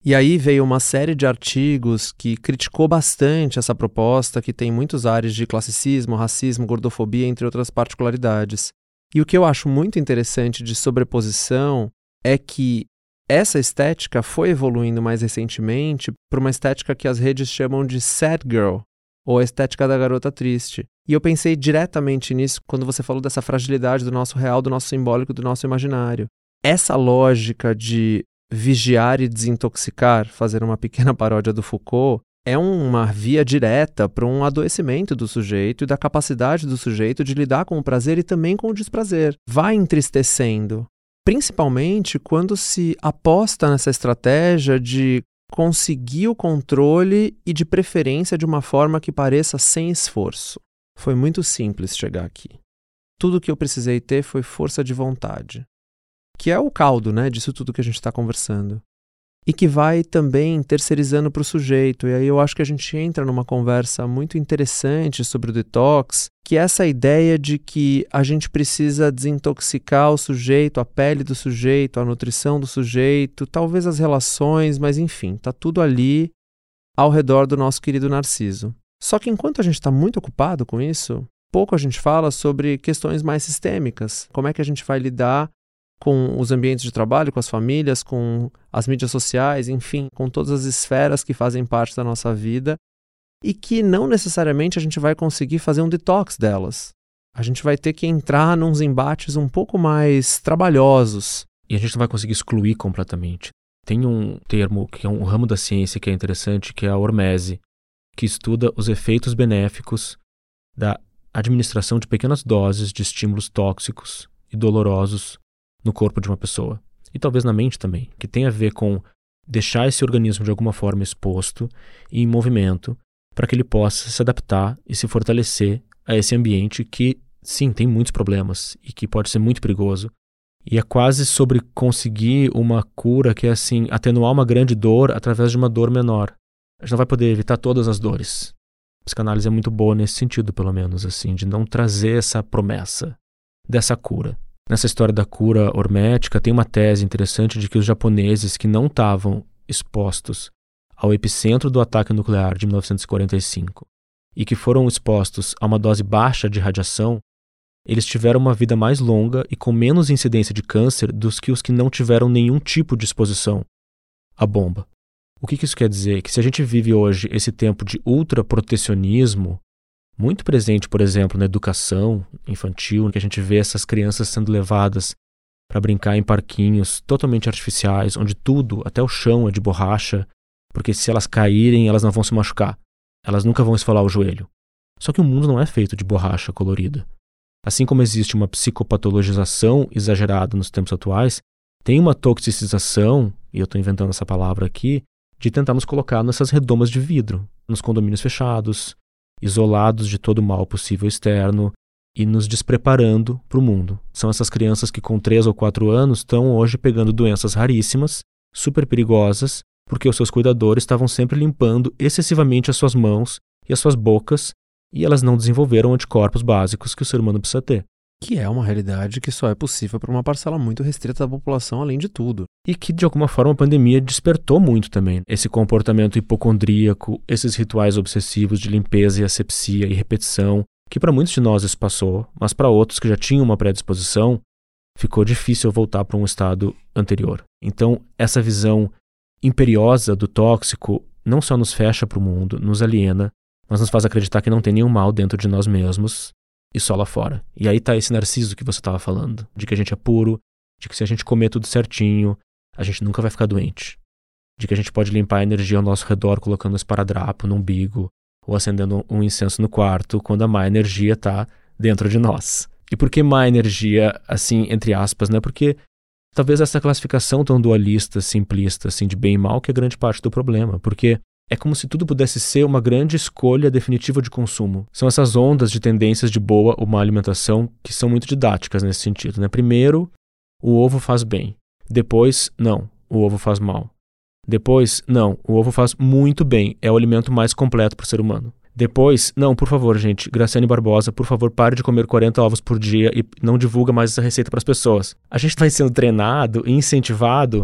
E aí veio uma série de artigos que criticou bastante essa proposta, que tem muitos ares de classicismo, racismo, gordofobia, entre outras particularidades. E o que eu acho muito interessante de sobreposição é que essa estética foi evoluindo mais recentemente para uma estética que as redes chamam de sad girl, ou a estética da garota triste. E eu pensei diretamente nisso quando você falou dessa fragilidade do nosso real, do nosso simbólico, do nosso imaginário. Essa lógica de vigiar e desintoxicar, fazer uma pequena paródia do Foucault, é uma via direta para um adoecimento do sujeito e da capacidade do sujeito de lidar com o prazer e também com o desprazer. Vai entristecendo, principalmente quando se aposta nessa estratégia de conseguir o controle e de preferência de uma forma que pareça sem esforço. Foi muito simples chegar aqui. Tudo que eu precisei ter foi força de vontade, que é o caldo, né, disso tudo que a gente está conversando. E que vai também terceirizando para o sujeito. E aí eu acho que a gente entra numa conversa muito interessante sobre o detox, que é essa ideia de que a gente precisa desintoxicar o sujeito, a pele do sujeito, a nutrição do sujeito, talvez as relações, mas enfim, está tudo ali ao redor do nosso querido Narciso. Só que enquanto a gente está muito ocupado com isso, pouco a gente fala sobre questões mais sistêmicas. Como é que a gente vai lidar com os ambientes de trabalho, com as famílias, com as mídias sociais, enfim, com todas as esferas que fazem parte da nossa vida e que não necessariamente a gente vai conseguir fazer um detox delas. A gente vai ter que entrar nos embates um pouco mais trabalhosos. E a gente não vai conseguir excluir completamente. Tem um termo que é um ramo da ciência que é interessante, que é a hormese, que estuda os efeitos benéficos da administração de pequenas doses de estímulos tóxicos e dolorosos no corpo de uma pessoa, e talvez na mente também, que tem a ver com deixar esse organismo de alguma forma exposto e em movimento para que ele possa se adaptar e se fortalecer a esse ambiente que, sim, tem muitos problemas e que pode ser muito perigoso. E é quase sobre conseguir uma cura que é assim, atenuar uma grande dor através de uma dor menor. A gente não vai poder evitar todas as dores. A psicanálise é muito boa nesse sentido, pelo menos, assim, de não trazer essa promessa dessa cura. Nessa história da cura hormética, tem uma tese interessante de que os japoneses que não estavam expostos ao epicentro do ataque nuclear de mil novecentos e quarenta e cinco e que foram expostos a uma dose baixa de radiação, eles tiveram uma vida mais longa e com menos incidência de câncer dos que os que não tiveram nenhum tipo de exposição à bomba. O que, que isso quer dizer? Que se a gente vive hoje esse tempo de ultraprotecionismo, muito presente, por exemplo, na educação infantil, em que a gente vê essas crianças sendo levadas para brincar em parquinhos totalmente artificiais, onde tudo, até o chão, é de borracha, porque se elas caírem, elas não vão se machucar. Elas nunca vão esfolar o joelho. Só que o mundo não é feito de borracha colorida. Assim como existe uma psicopatologização exagerada nos tempos atuais, tem uma toxicização, e eu estou inventando essa palavra aqui, de tentar nos colocar nessas redomas de vidro, nos condomínios fechados, isolados de todo o mal possível externo e nos despreparando para o mundo. São essas crianças que com três ou quatro anos estão hoje pegando doenças raríssimas, super perigosas, porque os seus cuidadores estavam sempre limpando excessivamente as suas mãos e as suas bocas e elas não desenvolveram anticorpos básicos que o ser humano precisa ter. Que é uma realidade que só é possível para uma parcela muito restrita da população, além de tudo. E que, de alguma forma, a pandemia despertou muito também. Esse comportamento hipocondríaco, esses rituais obsessivos de limpeza e asepsia e repetição, que para muitos de nós isso passou, mas para outros que já tinham uma predisposição, ficou difícil voltar para um estado anterior. Então, essa visão imperiosa do tóxico não só nos fecha para o mundo, nos aliena, mas nos faz acreditar que não tem nenhum mal dentro de nós mesmos, e só lá fora. E aí tá esse narciso que você estava falando, de que a gente é puro, de que se a gente comer tudo certinho, a gente nunca vai ficar doente. De que a gente pode limpar a energia ao nosso redor colocando um esparadrapo no umbigo ou acendendo um incenso no quarto, quando a má energia tá dentro de nós. E por que má energia, assim, entre aspas, né? Porque talvez essa classificação tão dualista, simplista, assim, de bem e mal, que é grande parte do problema. Porque é como se tudo pudesse ser uma grande escolha definitiva de consumo. São essas ondas de tendências de boa ou má alimentação que são muito didáticas nesse sentido, né? Primeiro, o ovo faz bem. Depois, não, o ovo faz mal. Depois, não, o ovo faz muito bem. É o alimento mais completo para o ser humano. Depois, não, por favor, gente, Graciane Barbosa, por favor, pare de comer quarenta ovos por dia e não divulga mais essa receita para as pessoas. A gente vai sendo treinado e incentivado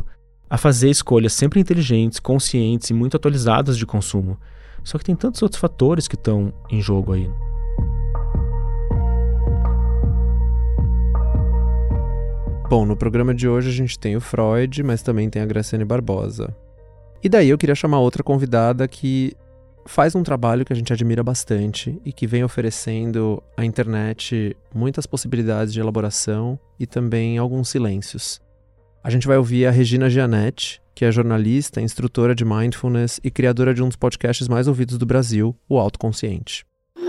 a fazer escolhas sempre inteligentes, conscientes e muito atualizadas de consumo. Só que tem tantos outros fatores que estão em jogo aí. Bom, no programa de hoje a gente tem o Freud, mas também tem a Graciane Barbosa. E daí eu queria chamar outra convidada que faz um trabalho que a gente admira bastante e que vem oferecendo à internet muitas possibilidades de elaboração e também alguns silêncios. A gente vai ouvir a Regina Gianetti, que é jornalista, instrutora de mindfulness e criadora de um dos podcasts mais ouvidos do Brasil, o Autoconsciente.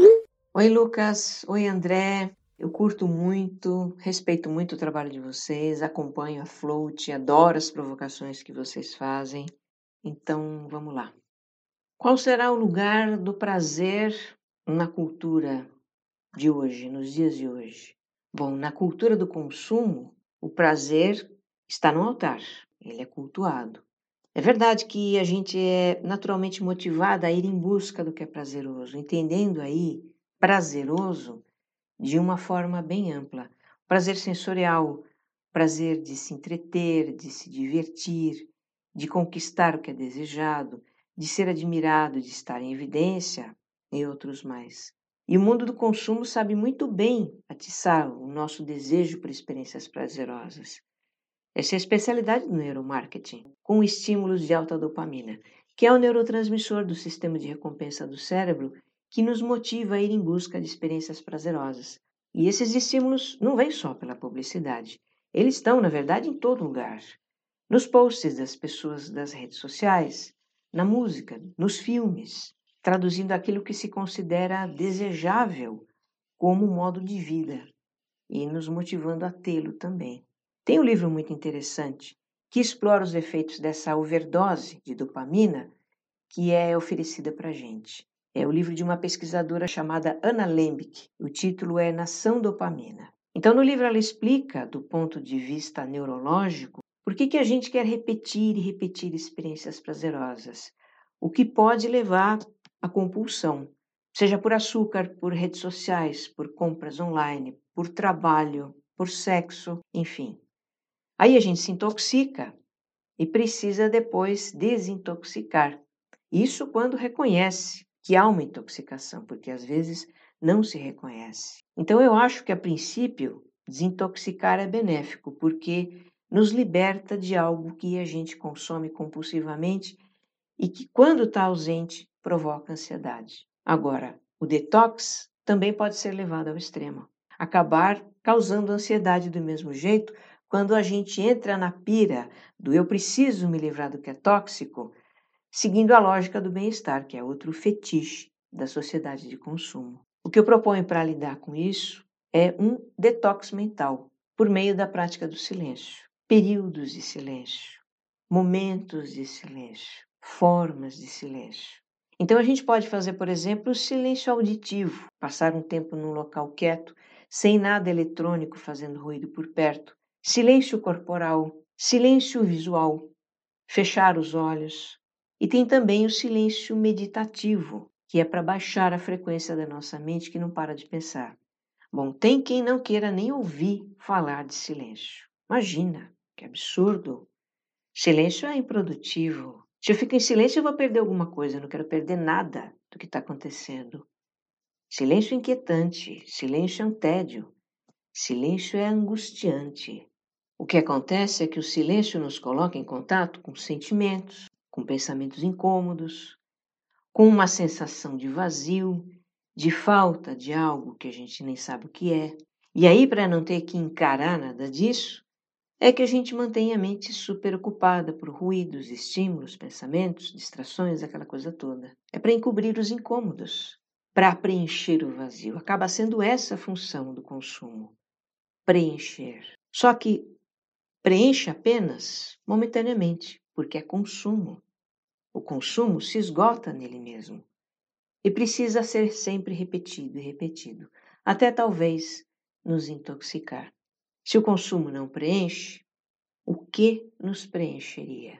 Oi, Lucas. Oi, André. Eu curto muito, respeito muito o trabalho de vocês, acompanho a Float, adoro as provocações que vocês fazem. Então, vamos lá. Qual será o lugar do prazer na cultura de hoje, nos dias de hoje? Bom, na cultura do consumo, o prazer está no altar, ele é cultuado. É verdade que a gente é naturalmente motivada a ir em busca do que é prazeroso, entendendo aí prazeroso de uma forma bem ampla. Prazer sensorial, prazer de se entreter, de se divertir, de conquistar o que é desejado, de ser admirado, de estar em evidência e outros mais. E o mundo do consumo sabe muito bem atiçar o nosso desejo por experiências prazerosas. Essa é a especialidade do neuromarketing, com estímulos de alta dopamina, que é o neurotransmissor do sistema de recompensa do cérebro que nos motiva a ir em busca de experiências prazerosas. E esses estímulos não vêm só pela publicidade. Eles estão, na verdade, em todo lugar. Nos posts das pessoas das redes sociais, na música, nos filmes, traduzindo aquilo que se considera desejável como modo de vida e nos motivando a tê-lo também. Tem um livro muito interessante que explora os efeitos dessa overdose de dopamina que é oferecida para a gente. É o livro de uma pesquisadora chamada Anna Lembke. O título é Nação Dopamina. Então, no livro ela explica, do ponto de vista neurológico, por que que a gente quer repetir e repetir experiências prazerosas, o que pode levar à compulsão, seja por açúcar, por redes sociais, por compras online, por trabalho, por sexo, enfim. Aí a gente se intoxica e precisa depois desintoxicar. Isso quando reconhece que há uma intoxicação, porque às vezes não se reconhece. Então eu acho que a princípio desintoxicar é benéfico, porque nos liberta de algo que a gente consome compulsivamente e que quando está ausente provoca ansiedade. Agora, o detox também pode ser levado ao extremo, acabar causando ansiedade do mesmo jeito quando a gente entra na pira do eu preciso me livrar do que é tóxico, seguindo a lógica do bem-estar, que é outro fetiche da sociedade de consumo. O que eu proponho para lidar com isso é um detox mental, por meio da prática do silêncio. Períodos de silêncio, momentos de silêncio, formas de silêncio. Então a gente pode fazer, por exemplo, o silêncio auditivo, passar um tempo num local quieto, sem nada eletrônico fazendo ruído por perto. Silêncio corporal, silêncio visual, fechar os olhos. E tem também o silêncio meditativo, que é para baixar a frequência da nossa mente que não para de pensar. Bom, tem quem não queira nem ouvir falar de silêncio. Imagina, que absurdo. Silêncio é improdutivo. Se eu fico em silêncio, eu vou perder alguma coisa. Eu não quero perder nada do que está acontecendo. Silêncio é inquietante. Silêncio é um tédio. Silêncio é angustiante. O que acontece é que o silêncio nos coloca em contato com sentimentos, com pensamentos incômodos, com uma sensação de vazio, de falta de algo que a gente nem sabe o que é. E aí, para não ter que encarar nada disso, é que a gente mantém a mente super ocupada por ruídos, estímulos, pensamentos, distrações, aquela coisa toda. É para encobrir os incômodos, para preencher o vazio. Acaba sendo essa a função do consumo, preencher. Só que preenche apenas momentaneamente, porque é consumo. O consumo se esgota nele mesmo e precisa ser sempre repetido e repetido, até talvez nos intoxicar. Se o consumo não preenche, o que nos preencheria?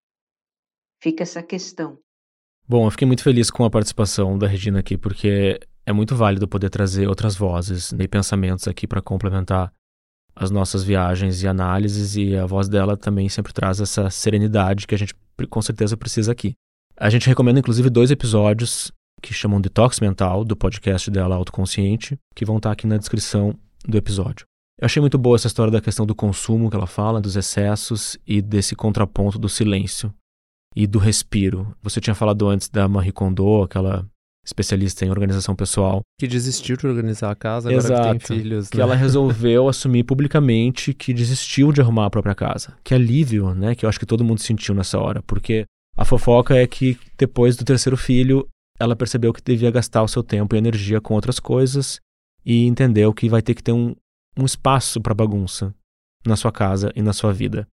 Fica essa questão. Bom, eu fiquei muito feliz com a participação da Regina aqui, porque é muito válido poder trazer outras vozes e pensamentos aqui para complementar as nossas viagens e análises, e a voz dela também sempre traz essa serenidade que a gente com certeza precisa aqui. A gente recomenda inclusive dois episódios que chamam Detox Mental, do podcast dela Autoconsciente, que vão estar aqui na descrição do episódio. Eu achei muito boa essa história da questão do consumo que ela fala, dos excessos e desse contraponto do silêncio e do respiro. Você tinha falado antes da Marie Kondo, aquela especialista em organização pessoal. Que desistiu de organizar a casa, agora Exato, que tem filhos. Que né? ela resolveu assumir publicamente que desistiu de arrumar a própria casa. Que alívio, né? Que eu acho que todo mundo sentiu nessa hora. Porque a fofoca é que depois do terceiro filho, ela percebeu que devia gastar o seu tempo e energia com outras coisas e entendeu que vai ter que ter um, um espaço para bagunça na sua casa e na sua vida.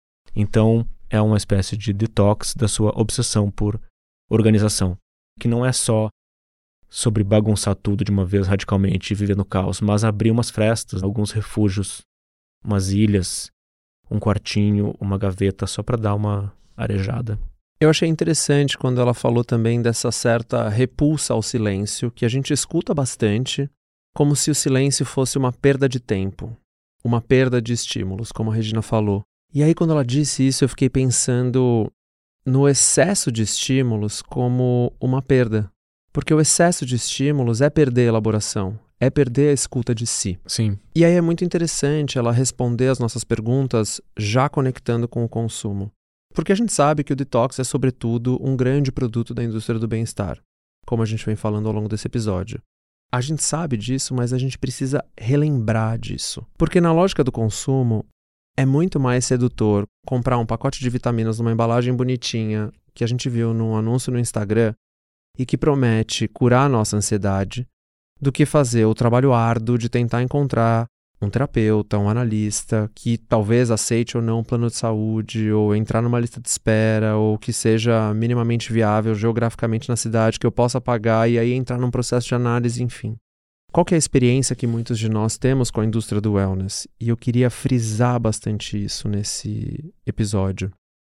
Então, é uma espécie de detox da sua obsessão por organização. Que não é só sobre bagunçar tudo de uma vez radicalmente e viver no caos, mas abrir umas frestas, alguns refúgios, umas ilhas, um quartinho, uma gaveta, só para dar uma arejada. Eu achei interessante quando ela falou também dessa certa repulsa ao silêncio, que a gente escuta bastante, como se o silêncio fosse uma perda de tempo, uma perda de estímulos, como a Regina falou. E aí quando ela disse isso, eu fiquei pensando no excesso de estímulos como uma perda. Porque o excesso de estímulos é perder a elaboração, é perder a escuta de si. Sim. E aí é muito interessante ela responder as nossas perguntas já conectando com o consumo. Porque a gente sabe que o detox é, sobretudo, um grande produto da indústria do bem-estar, como a gente vem falando ao longo desse episódio. A gente sabe disso, mas a gente precisa relembrar disso. Porque na lógica do consumo, é muito mais sedutor comprar um pacote de vitaminas numa embalagem bonitinha que a gente viu num anúncio no Instagram e que promete curar a nossa ansiedade, do que fazer o trabalho árduo de tentar encontrar um terapeuta, um analista, que talvez aceite ou não um plano de saúde, ou entrar numa lista de espera, ou que seja minimamente viável geograficamente na cidade, que eu possa pagar e aí entrar num processo de análise, enfim. Qual que é a experiência que muitos de nós temos com a indústria do wellness? E eu queria frisar bastante isso nesse episódio.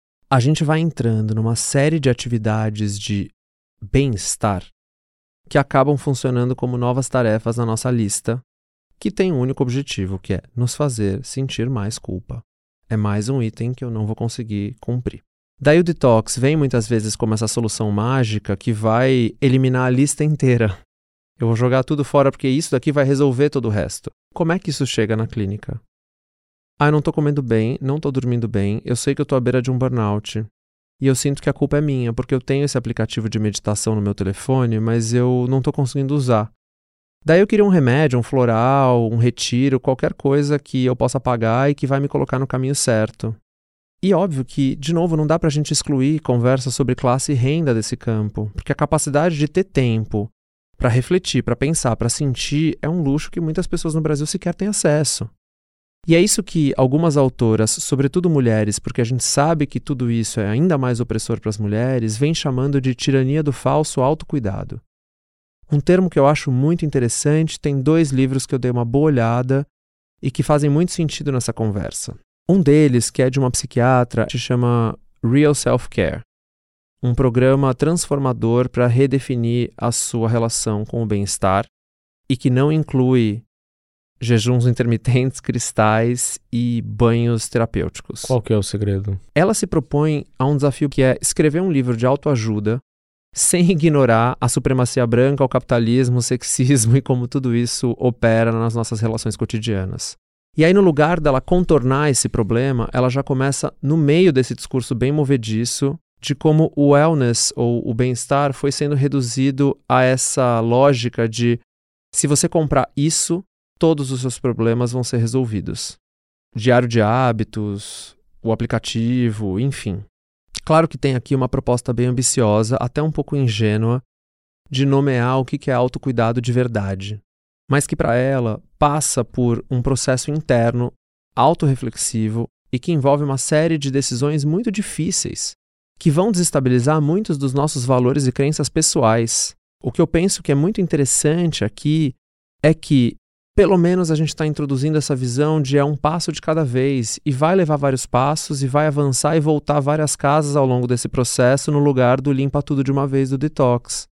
A gente vai entrando numa série de atividades de bem-estar que acabam funcionando como novas tarefas na nossa lista, que tem um único objetivo, que é nos fazer sentir mais culpa. É mais um item que eu não vou conseguir cumprir. Daí o detox vem muitas vezes como essa solução mágica que vai eliminar a lista inteira. Eu vou jogar tudo fora porque isso daqui vai resolver todo o resto. Como é que isso chega na clínica? Ah, eu não tô comendo bem, não tô dormindo bem, eu sei que eu tô à beira de um burnout. E eu sinto que a culpa é minha, porque eu tenho esse aplicativo de meditação no meu telefone, mas eu não tô conseguindo usar. Daí eu queria um remédio, um floral, um retiro, qualquer coisa que eu possa pagar e que vai me colocar no caminho certo. E óbvio que, de novo, não dá pra gente excluir conversa sobre classe e renda desse campo, porque a capacidade de ter tempo para refletir, para pensar, para sentir, é um luxo que muitas pessoas no Brasil sequer têm acesso. E é isso que algumas autoras, sobretudo mulheres, porque a gente sabe que tudo isso é ainda mais opressor para as mulheres, vêm chamando de tirania do falso autocuidado. Um termo que eu acho muito interessante, tem dois livros que eu dei uma boa olhada e que fazem muito sentido nessa conversa. Um deles, que é de uma psiquiatra, se chama Real Self-Care. Um programa transformador para redefinir a sua relação com o bem-estar e que não inclui jejuns intermitentes, cristais e banhos terapêuticos. Qual que é o segredo? Ela se propõe a um desafio que é escrever um livro de autoajuda sem ignorar a supremacia branca, o capitalismo, o sexismo e como tudo isso opera nas nossas relações cotidianas. E aí, no lugar dela contornar esse problema, ela já começa no meio desse discurso bem movediço de como o wellness ou o bem-estar foi sendo reduzido a essa lógica de se você comprar isso, todos os seus problemas vão ser resolvidos. Diário de hábitos, o aplicativo, enfim. Claro que tem aqui uma proposta bem ambiciosa, até um pouco ingênua, de nomear o que é autocuidado de verdade, mas que para ela passa por um processo interno, autorreflexivo e que envolve uma série de decisões muito difíceis, que vão desestabilizar muitos dos nossos valores e crenças pessoais. O que eu penso que é muito interessante aqui é que pelo menos a gente está introduzindo essa visão de é um passo de cada vez e vai levar vários passos e vai avançar e voltar várias casas ao longo desse processo no lugar do limpa tudo de uma vez do detox.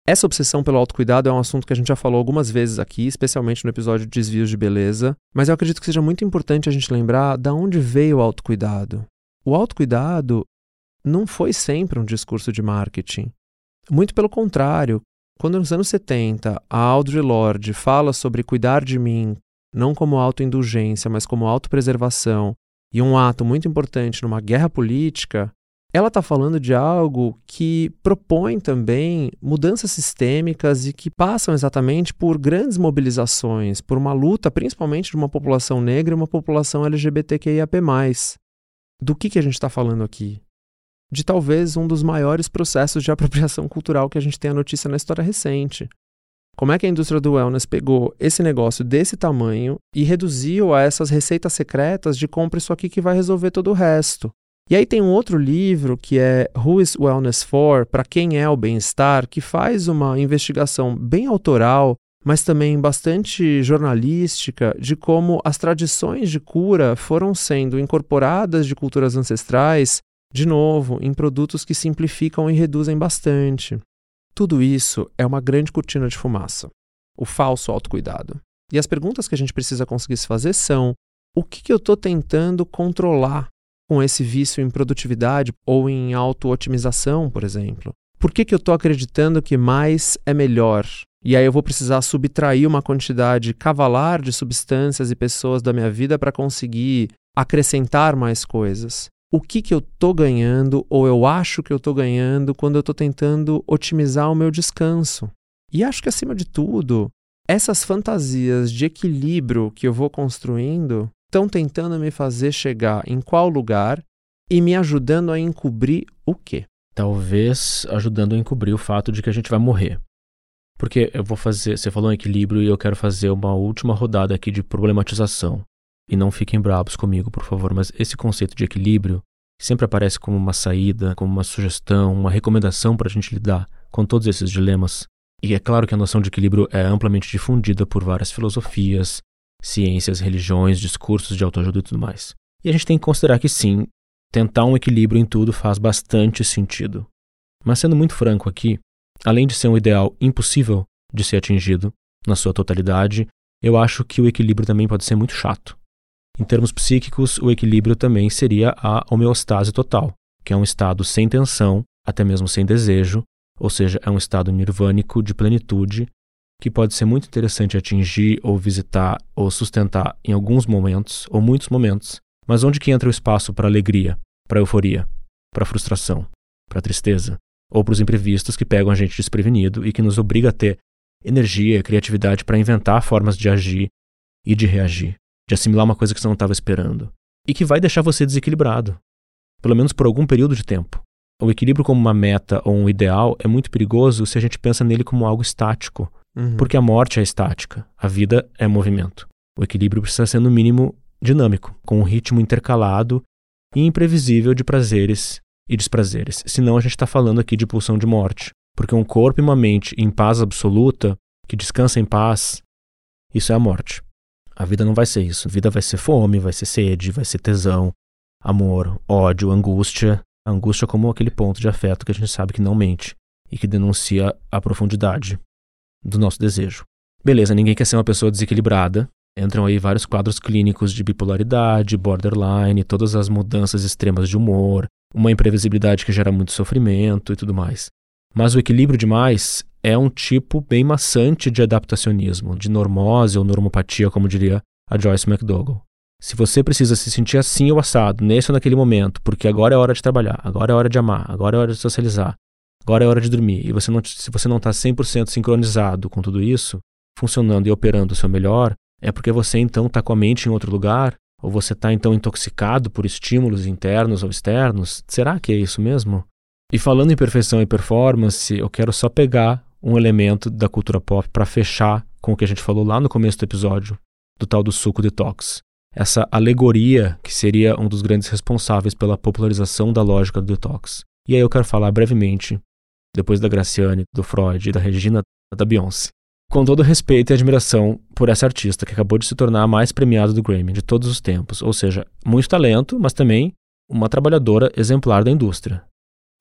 Essa obsessão pelo autocuidado é um assunto que a gente já falou algumas vezes aqui, especialmente no episódio de Desvios de Beleza, mas eu acredito que seja muito importante a gente lembrar de onde veio o autocuidado. O autocuidado não foi sempre um discurso de marketing. Muito pelo contrário, quando nos anos setenta a Audre Lorde fala sobre cuidar de mim, não como autoindulgência, mas como autopreservação, e um ato muito importante numa guerra política, ela está falando de algo que propõe também mudanças sistêmicas e que passam exatamente por grandes mobilizações, por uma luta principalmente de uma população negra e uma população L G B T Q I A P mais. Do que, que a gente está falando aqui? De talvez um dos maiores processos de apropriação cultural que a gente tem a notícia na história recente. Como é que a indústria do wellness pegou esse negócio desse tamanho e reduziu a essas receitas secretas de compra isso aqui que vai resolver todo o resto? E aí tem um outro livro que é Who is Wellness For? Para quem é o bem-estar, que faz uma investigação bem autoral, mas também bastante jornalística, de como as tradições de cura foram sendo incorporadas de culturas ancestrais, de novo, em produtos que simplificam e reduzem bastante. Tudo isso é uma grande cortina de fumaça, o falso autocuidado. E as perguntas que a gente precisa conseguir se fazer são: o que, que eu estou tentando controlar com esse vício em produtividade ou em auto-otimização, por exemplo? Por que, que eu estou acreditando que mais é melhor? E aí eu vou precisar subtrair uma quantidade cavalar de substâncias e pessoas da minha vida para conseguir acrescentar mais coisas. O que, que eu estou ganhando ou eu acho que eu estou ganhando quando eu estou tentando otimizar o meu descanso? E acho que, acima de tudo, essas fantasias de equilíbrio que eu vou construindo estão tentando me fazer chegar em qual lugar e me ajudando a encobrir o quê? Talvez ajudando a encobrir o fato de que a gente vai morrer. Porque eu vou fazer, você falou em equilíbrio e eu quero fazer uma última rodada aqui de problematização. E não fiquem bravos comigo, por favor, mas esse conceito de equilíbrio sempre aparece como uma saída, como uma sugestão, uma recomendação para a gente lidar com todos esses dilemas. E é claro que a noção de equilíbrio é amplamente difundida por várias filosofias, ciências, religiões, discursos de autoajuda e tudo mais. E a gente tem que considerar que sim, tentar um equilíbrio em tudo faz bastante sentido. Mas sendo muito franco aqui, além de ser um ideal impossível de ser atingido na sua totalidade, eu acho que o equilíbrio também pode ser muito chato. Em termos psíquicos, o equilíbrio também seria a homeostase total, que é um estado sem tensão, até mesmo sem desejo, ou seja, é um estado nirvânico de plenitude, que pode ser muito interessante atingir ou visitar ou sustentar em alguns momentos, ou muitos momentos, mas onde que entra o espaço para alegria, para euforia, para frustração, para tristeza, ou para os imprevistos que pegam a gente desprevenido e que nos obriga a ter energia e criatividade para inventar formas de agir e de reagir, de assimilar uma coisa que você não estava esperando, e que vai deixar você desequilibrado, pelo menos por algum período de tempo. O equilíbrio como uma meta ou um ideal é muito perigoso se a gente pensa nele como algo estático, uhum. Porque a morte é estática, a vida é movimento. O equilíbrio precisa ser, no mínimo, dinâmico, com um ritmo intercalado e imprevisível de prazeres e desprazeres. Senão a gente está falando aqui de pulsão de morte, porque um corpo e uma mente em paz absoluta, que descansa em paz, isso é a morte. A vida não vai ser isso. A vida vai ser fome, vai ser sede, vai ser tesão, amor, ódio, angústia. A angústia como aquele ponto de afeto que a gente sabe que não mente e que denuncia a profundidade do nosso desejo. Beleza, ninguém quer ser uma pessoa desequilibrada. Entram aí vários quadros clínicos de bipolaridade, borderline, todas as mudanças extremas de humor, uma imprevisibilidade que gera muito sofrimento e tudo mais. Mas o equilíbrio demais é um tipo bem maçante de adaptacionismo, de normose ou normopatia, como diria a Joyce McDougall. Se você precisa se sentir assim ou assado, nesse ou naquele momento, porque agora é hora de trabalhar, agora é hora de amar, agora é hora de socializar, agora é hora de dormir, e você não, se você não está cem por cento sincronizado com tudo isso, funcionando e operando o seu melhor, é porque você então está com a mente em outro lugar, ou você está então intoxicado por estímulos internos ou externos. Será que é isso mesmo? E falando em perfeição e performance, eu quero só pegar um elemento da cultura pop para fechar com o que a gente falou lá no começo do episódio, do tal do suco detox. Essa alegoria que seria um dos grandes responsáveis pela popularização da lógica do detox. E aí eu quero falar brevemente, depois da Graciane, do Freud e da Regina, da Beyoncé. Com todo respeito e admiração por essa artista que acabou de se tornar a mais premiada do Grammy de todos os tempos. Ou seja, muito talento, mas também uma trabalhadora exemplar da indústria.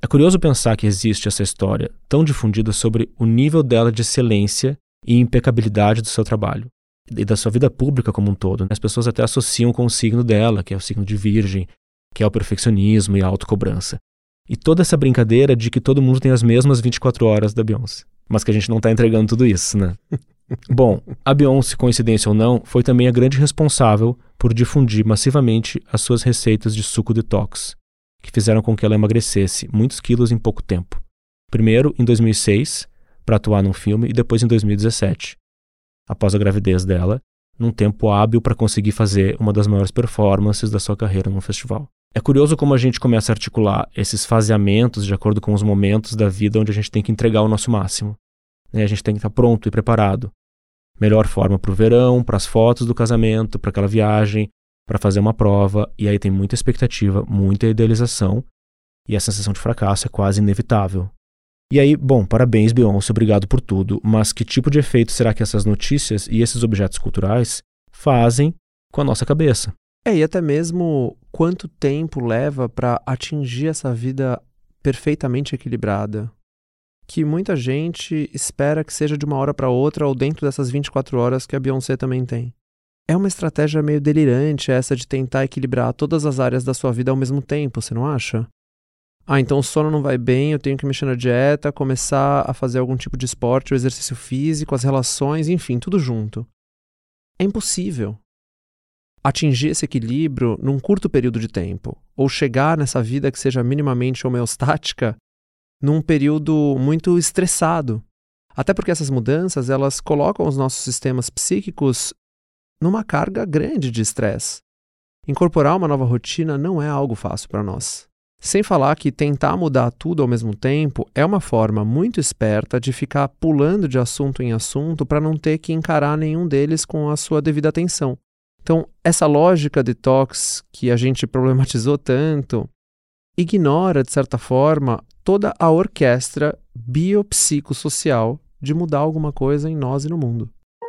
É curioso pensar que existe essa história tão difundida sobre o nível dela de excelência e impecabilidade do seu trabalho e da sua vida pública como um todo. As pessoas até associam com o signo dela, que é o signo de Virgem, que é o perfeccionismo e a autocobrança. E toda essa brincadeira de que todo mundo tem as mesmas vinte e quatro horas da Beyoncé. Mas que a gente não está entregando tudo isso, né? Bom, a Beyoncé, coincidência ou não, foi também a grande responsável por difundir massivamente as suas receitas de suco detox, que fizeram com que ela emagrecesse muitos quilos em pouco tempo. Primeiro em dois mil e seis, para atuar num filme, e depois em dois mil e dezessete, após a gravidez dela, num tempo hábil para conseguir fazer uma das maiores performances da sua carreira num festival. É curioso como a gente começa a articular esses faseamentos de acordo com os momentos da vida onde a gente tem que entregar o nosso máximo. A gente tem que estar pronto e preparado. Melhor forma para o verão, para as fotos do casamento, para aquela viagem, para fazer uma prova, e aí tem muita expectativa, muita idealização, e a sensação de fracasso é quase inevitável. E aí, bom, parabéns Beyoncé, obrigado por tudo, mas que tipo de efeito será que essas notícias e esses objetos culturais fazem com a nossa cabeça? É, e até mesmo quanto tempo leva para atingir essa vida perfeitamente equilibrada, que muita gente espera que seja de uma hora para outra ou dentro dessas vinte e quatro horas que a Beyoncé também tem. É uma estratégia meio delirante essa de tentar equilibrar todas as áreas da sua vida ao mesmo tempo, você não acha? Ah, então o sono não vai bem, eu tenho que mexer na dieta, começar a fazer algum tipo de esporte ou exercício físico, as relações, enfim, tudo junto. É impossível atingir esse equilíbrio num curto período de tempo, ou chegar nessa vida que seja minimamente homeostática num período muito estressado. Até porque essas mudanças, elas colocam os nossos sistemas psíquicos numa carga grande de estresse. Incorporar uma nova rotina não é algo fácil para nós. Sem falar que tentar mudar tudo ao mesmo tempo é uma forma muito esperta de ficar pulando de assunto em assunto para não ter que encarar nenhum deles com a sua devida atenção. Então, essa lógica detox que a gente problematizou tanto ignora, de certa forma, toda a orquestra biopsicossocial de mudar alguma coisa em nós e no mundo.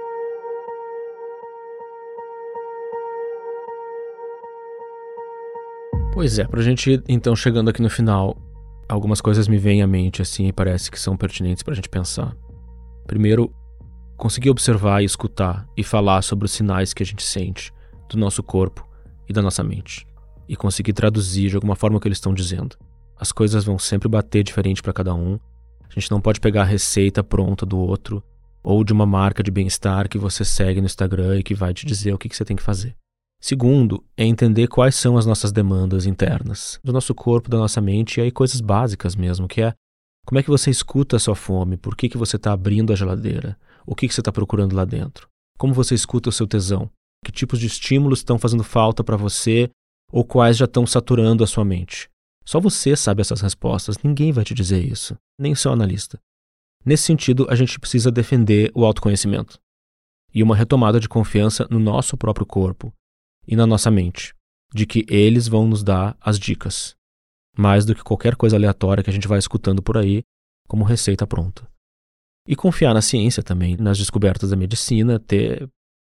Pois é, pra gente ir, então, chegando aqui no final, algumas coisas me vêm à mente, assim, e parece que são pertinentes pra gente pensar. Primeiro, conseguir observar e escutar e falar sobre os sinais que a gente sente do nosso corpo e da nossa mente. E conseguir traduzir de alguma forma o que eles estão dizendo. As coisas vão sempre bater diferente para cada um. A gente não pode pegar a receita pronta do outro ou de uma marca de bem-estar que você segue no Instagram e que vai te dizer o que você tem que fazer. Segundo, é entender quais são as nossas demandas internas, do nosso corpo, da nossa mente, e aí coisas básicas mesmo, que é como é que você escuta a sua fome, por que, que você está abrindo a geladeira, o que, que você está procurando lá dentro, como você escuta o seu tesão, que tipos de estímulos estão fazendo falta para você ou quais já estão saturando a sua mente. Só você sabe essas respostas, ninguém vai te dizer isso, nem o seu analista. Nesse sentido, a gente precisa defender o autoconhecimento e uma retomada de confiança no nosso próprio corpo e na nossa mente, de que eles vão nos dar as dicas, mais do que qualquer coisa aleatória que a gente vai escutando por aí como receita pronta. E confiar na ciência também, nas descobertas da medicina, ter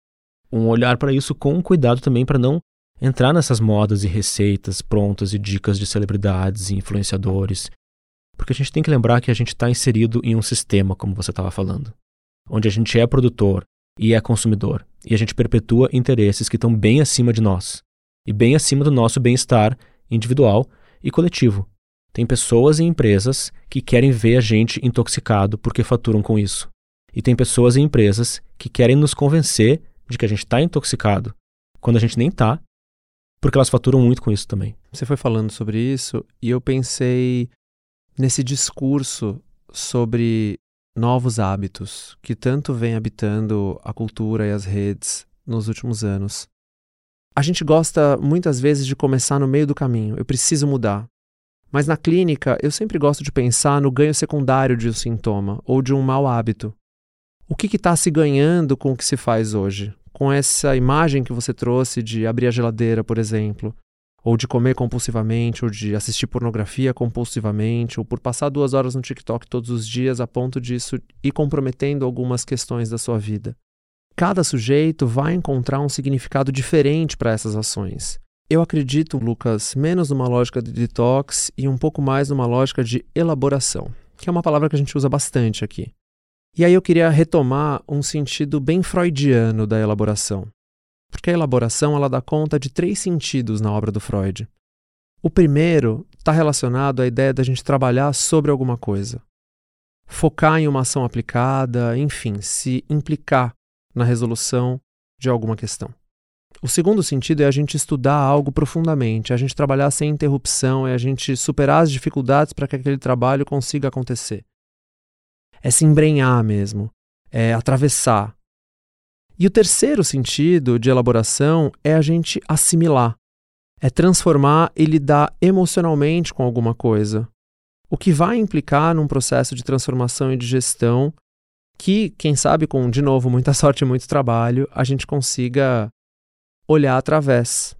um olhar para isso com cuidado também para não entrar nessas modas e receitas prontas e dicas de celebridades e influenciadores, porque a gente tem que lembrar que a gente está inserido em um sistema, como você estava falando, onde a gente é produtor e é consumidor, e a gente perpetua interesses que estão bem acima de nós, e bem acima do nosso bem-estar individual e coletivo. Tem pessoas e empresas que querem ver a gente intoxicado porque faturam com isso. E tem pessoas e empresas que querem nos convencer de que a gente está intoxicado, quando a gente nem está, porque elas faturam muito com isso também. Você foi falando sobre isso e eu pensei nesse discurso sobre novos hábitos que tanto vem habitando a cultura e as redes nos últimos anos. A gente gosta muitas vezes de começar no meio do caminho. Eu preciso mudar. Mas na clínica, eu sempre gosto de pensar no ganho secundário de um sintoma ou de um mau hábito. O que está se ganhando com o que se faz hoje? Com essa imagem que você trouxe de abrir a geladeira, por exemplo, ou de comer compulsivamente, ou de assistir pornografia compulsivamente, ou por passar duas horas no TikTok todos os dias a ponto disso ir comprometendo algumas questões da sua vida. Cada sujeito vai encontrar um significado diferente para essas ações. Eu acredito, Lucas, menos numa lógica de detox e um pouco mais numa lógica de elaboração, que é uma palavra que a gente usa bastante aqui. E aí eu queria retomar um sentido bem freudiano da elaboração. Porque a elaboração ela dá conta de três sentidos na obra do Freud. O primeiro está relacionado à ideia da gente trabalhar sobre alguma coisa. Focar em uma ação aplicada, enfim, se implicar na resolução de alguma questão. O segundo sentido é a gente estudar algo profundamente, a gente trabalhar sem interrupção, é a gente superar as dificuldades para que aquele trabalho consiga acontecer. É se embrenhar mesmo, é atravessar. E o terceiro sentido de elaboração é a gente assimilar, é transformar e lidar emocionalmente com alguma coisa, o que vai implicar num processo de transformação e de gestão que, quem sabe, com, de novo, muita sorte e muito trabalho, a gente consiga olhar através.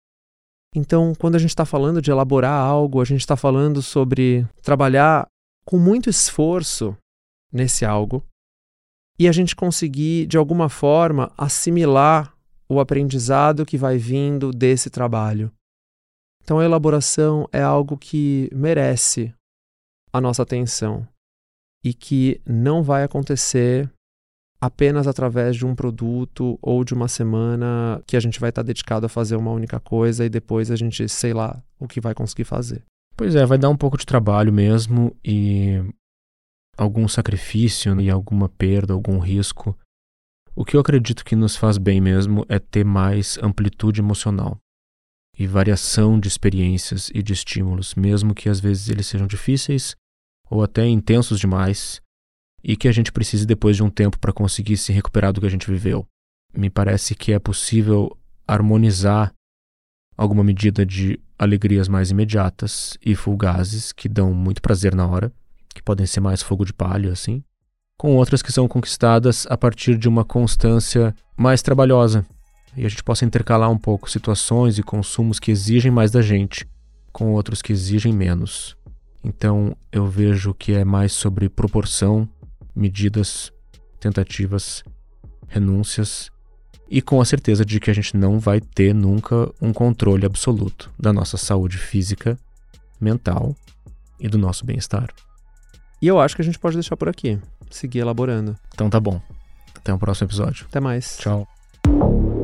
Então, quando a gente está falando de elaborar algo, a gente está falando sobre trabalhar com muito esforço nesse algo e a gente conseguir, de alguma forma, assimilar o aprendizado que vai vindo desse trabalho. Então, a elaboração é algo que merece a nossa atenção e que não vai acontecer apenas através de um produto ou de uma semana que a gente vai estar dedicado a fazer uma única coisa e depois a gente, sei lá, o que vai conseguir fazer. Pois é, vai dar um pouco de trabalho mesmo e algum sacrifício e alguma perda, algum risco. O que eu acredito que nos faz bem mesmo é ter mais amplitude emocional e variação de experiências e de estímulos, mesmo que às vezes eles sejam difíceis ou até intensos demais, e que a gente precise depois de um tempo para conseguir se recuperar do que a gente viveu. Me parece que é possível harmonizar alguma medida de alegrias mais imediatas e fugazes, que dão muito prazer na hora, que podem ser mais fogo de palha, assim, com outras que são conquistadas a partir de uma constância mais trabalhosa, e a gente possa intercalar um pouco situações e consumos que exigem mais da gente, com outros que exigem menos. Então eu vejo que é mais sobre proporção, medidas, tentativas, renúncias e com a certeza de que a gente não vai ter nunca um controle absoluto da nossa saúde física, mental e do nosso bem-estar. E eu acho que a gente pode deixar por aqui, seguir elaborando. Então tá bom. Até o próximo episódio. Até mais. Tchau.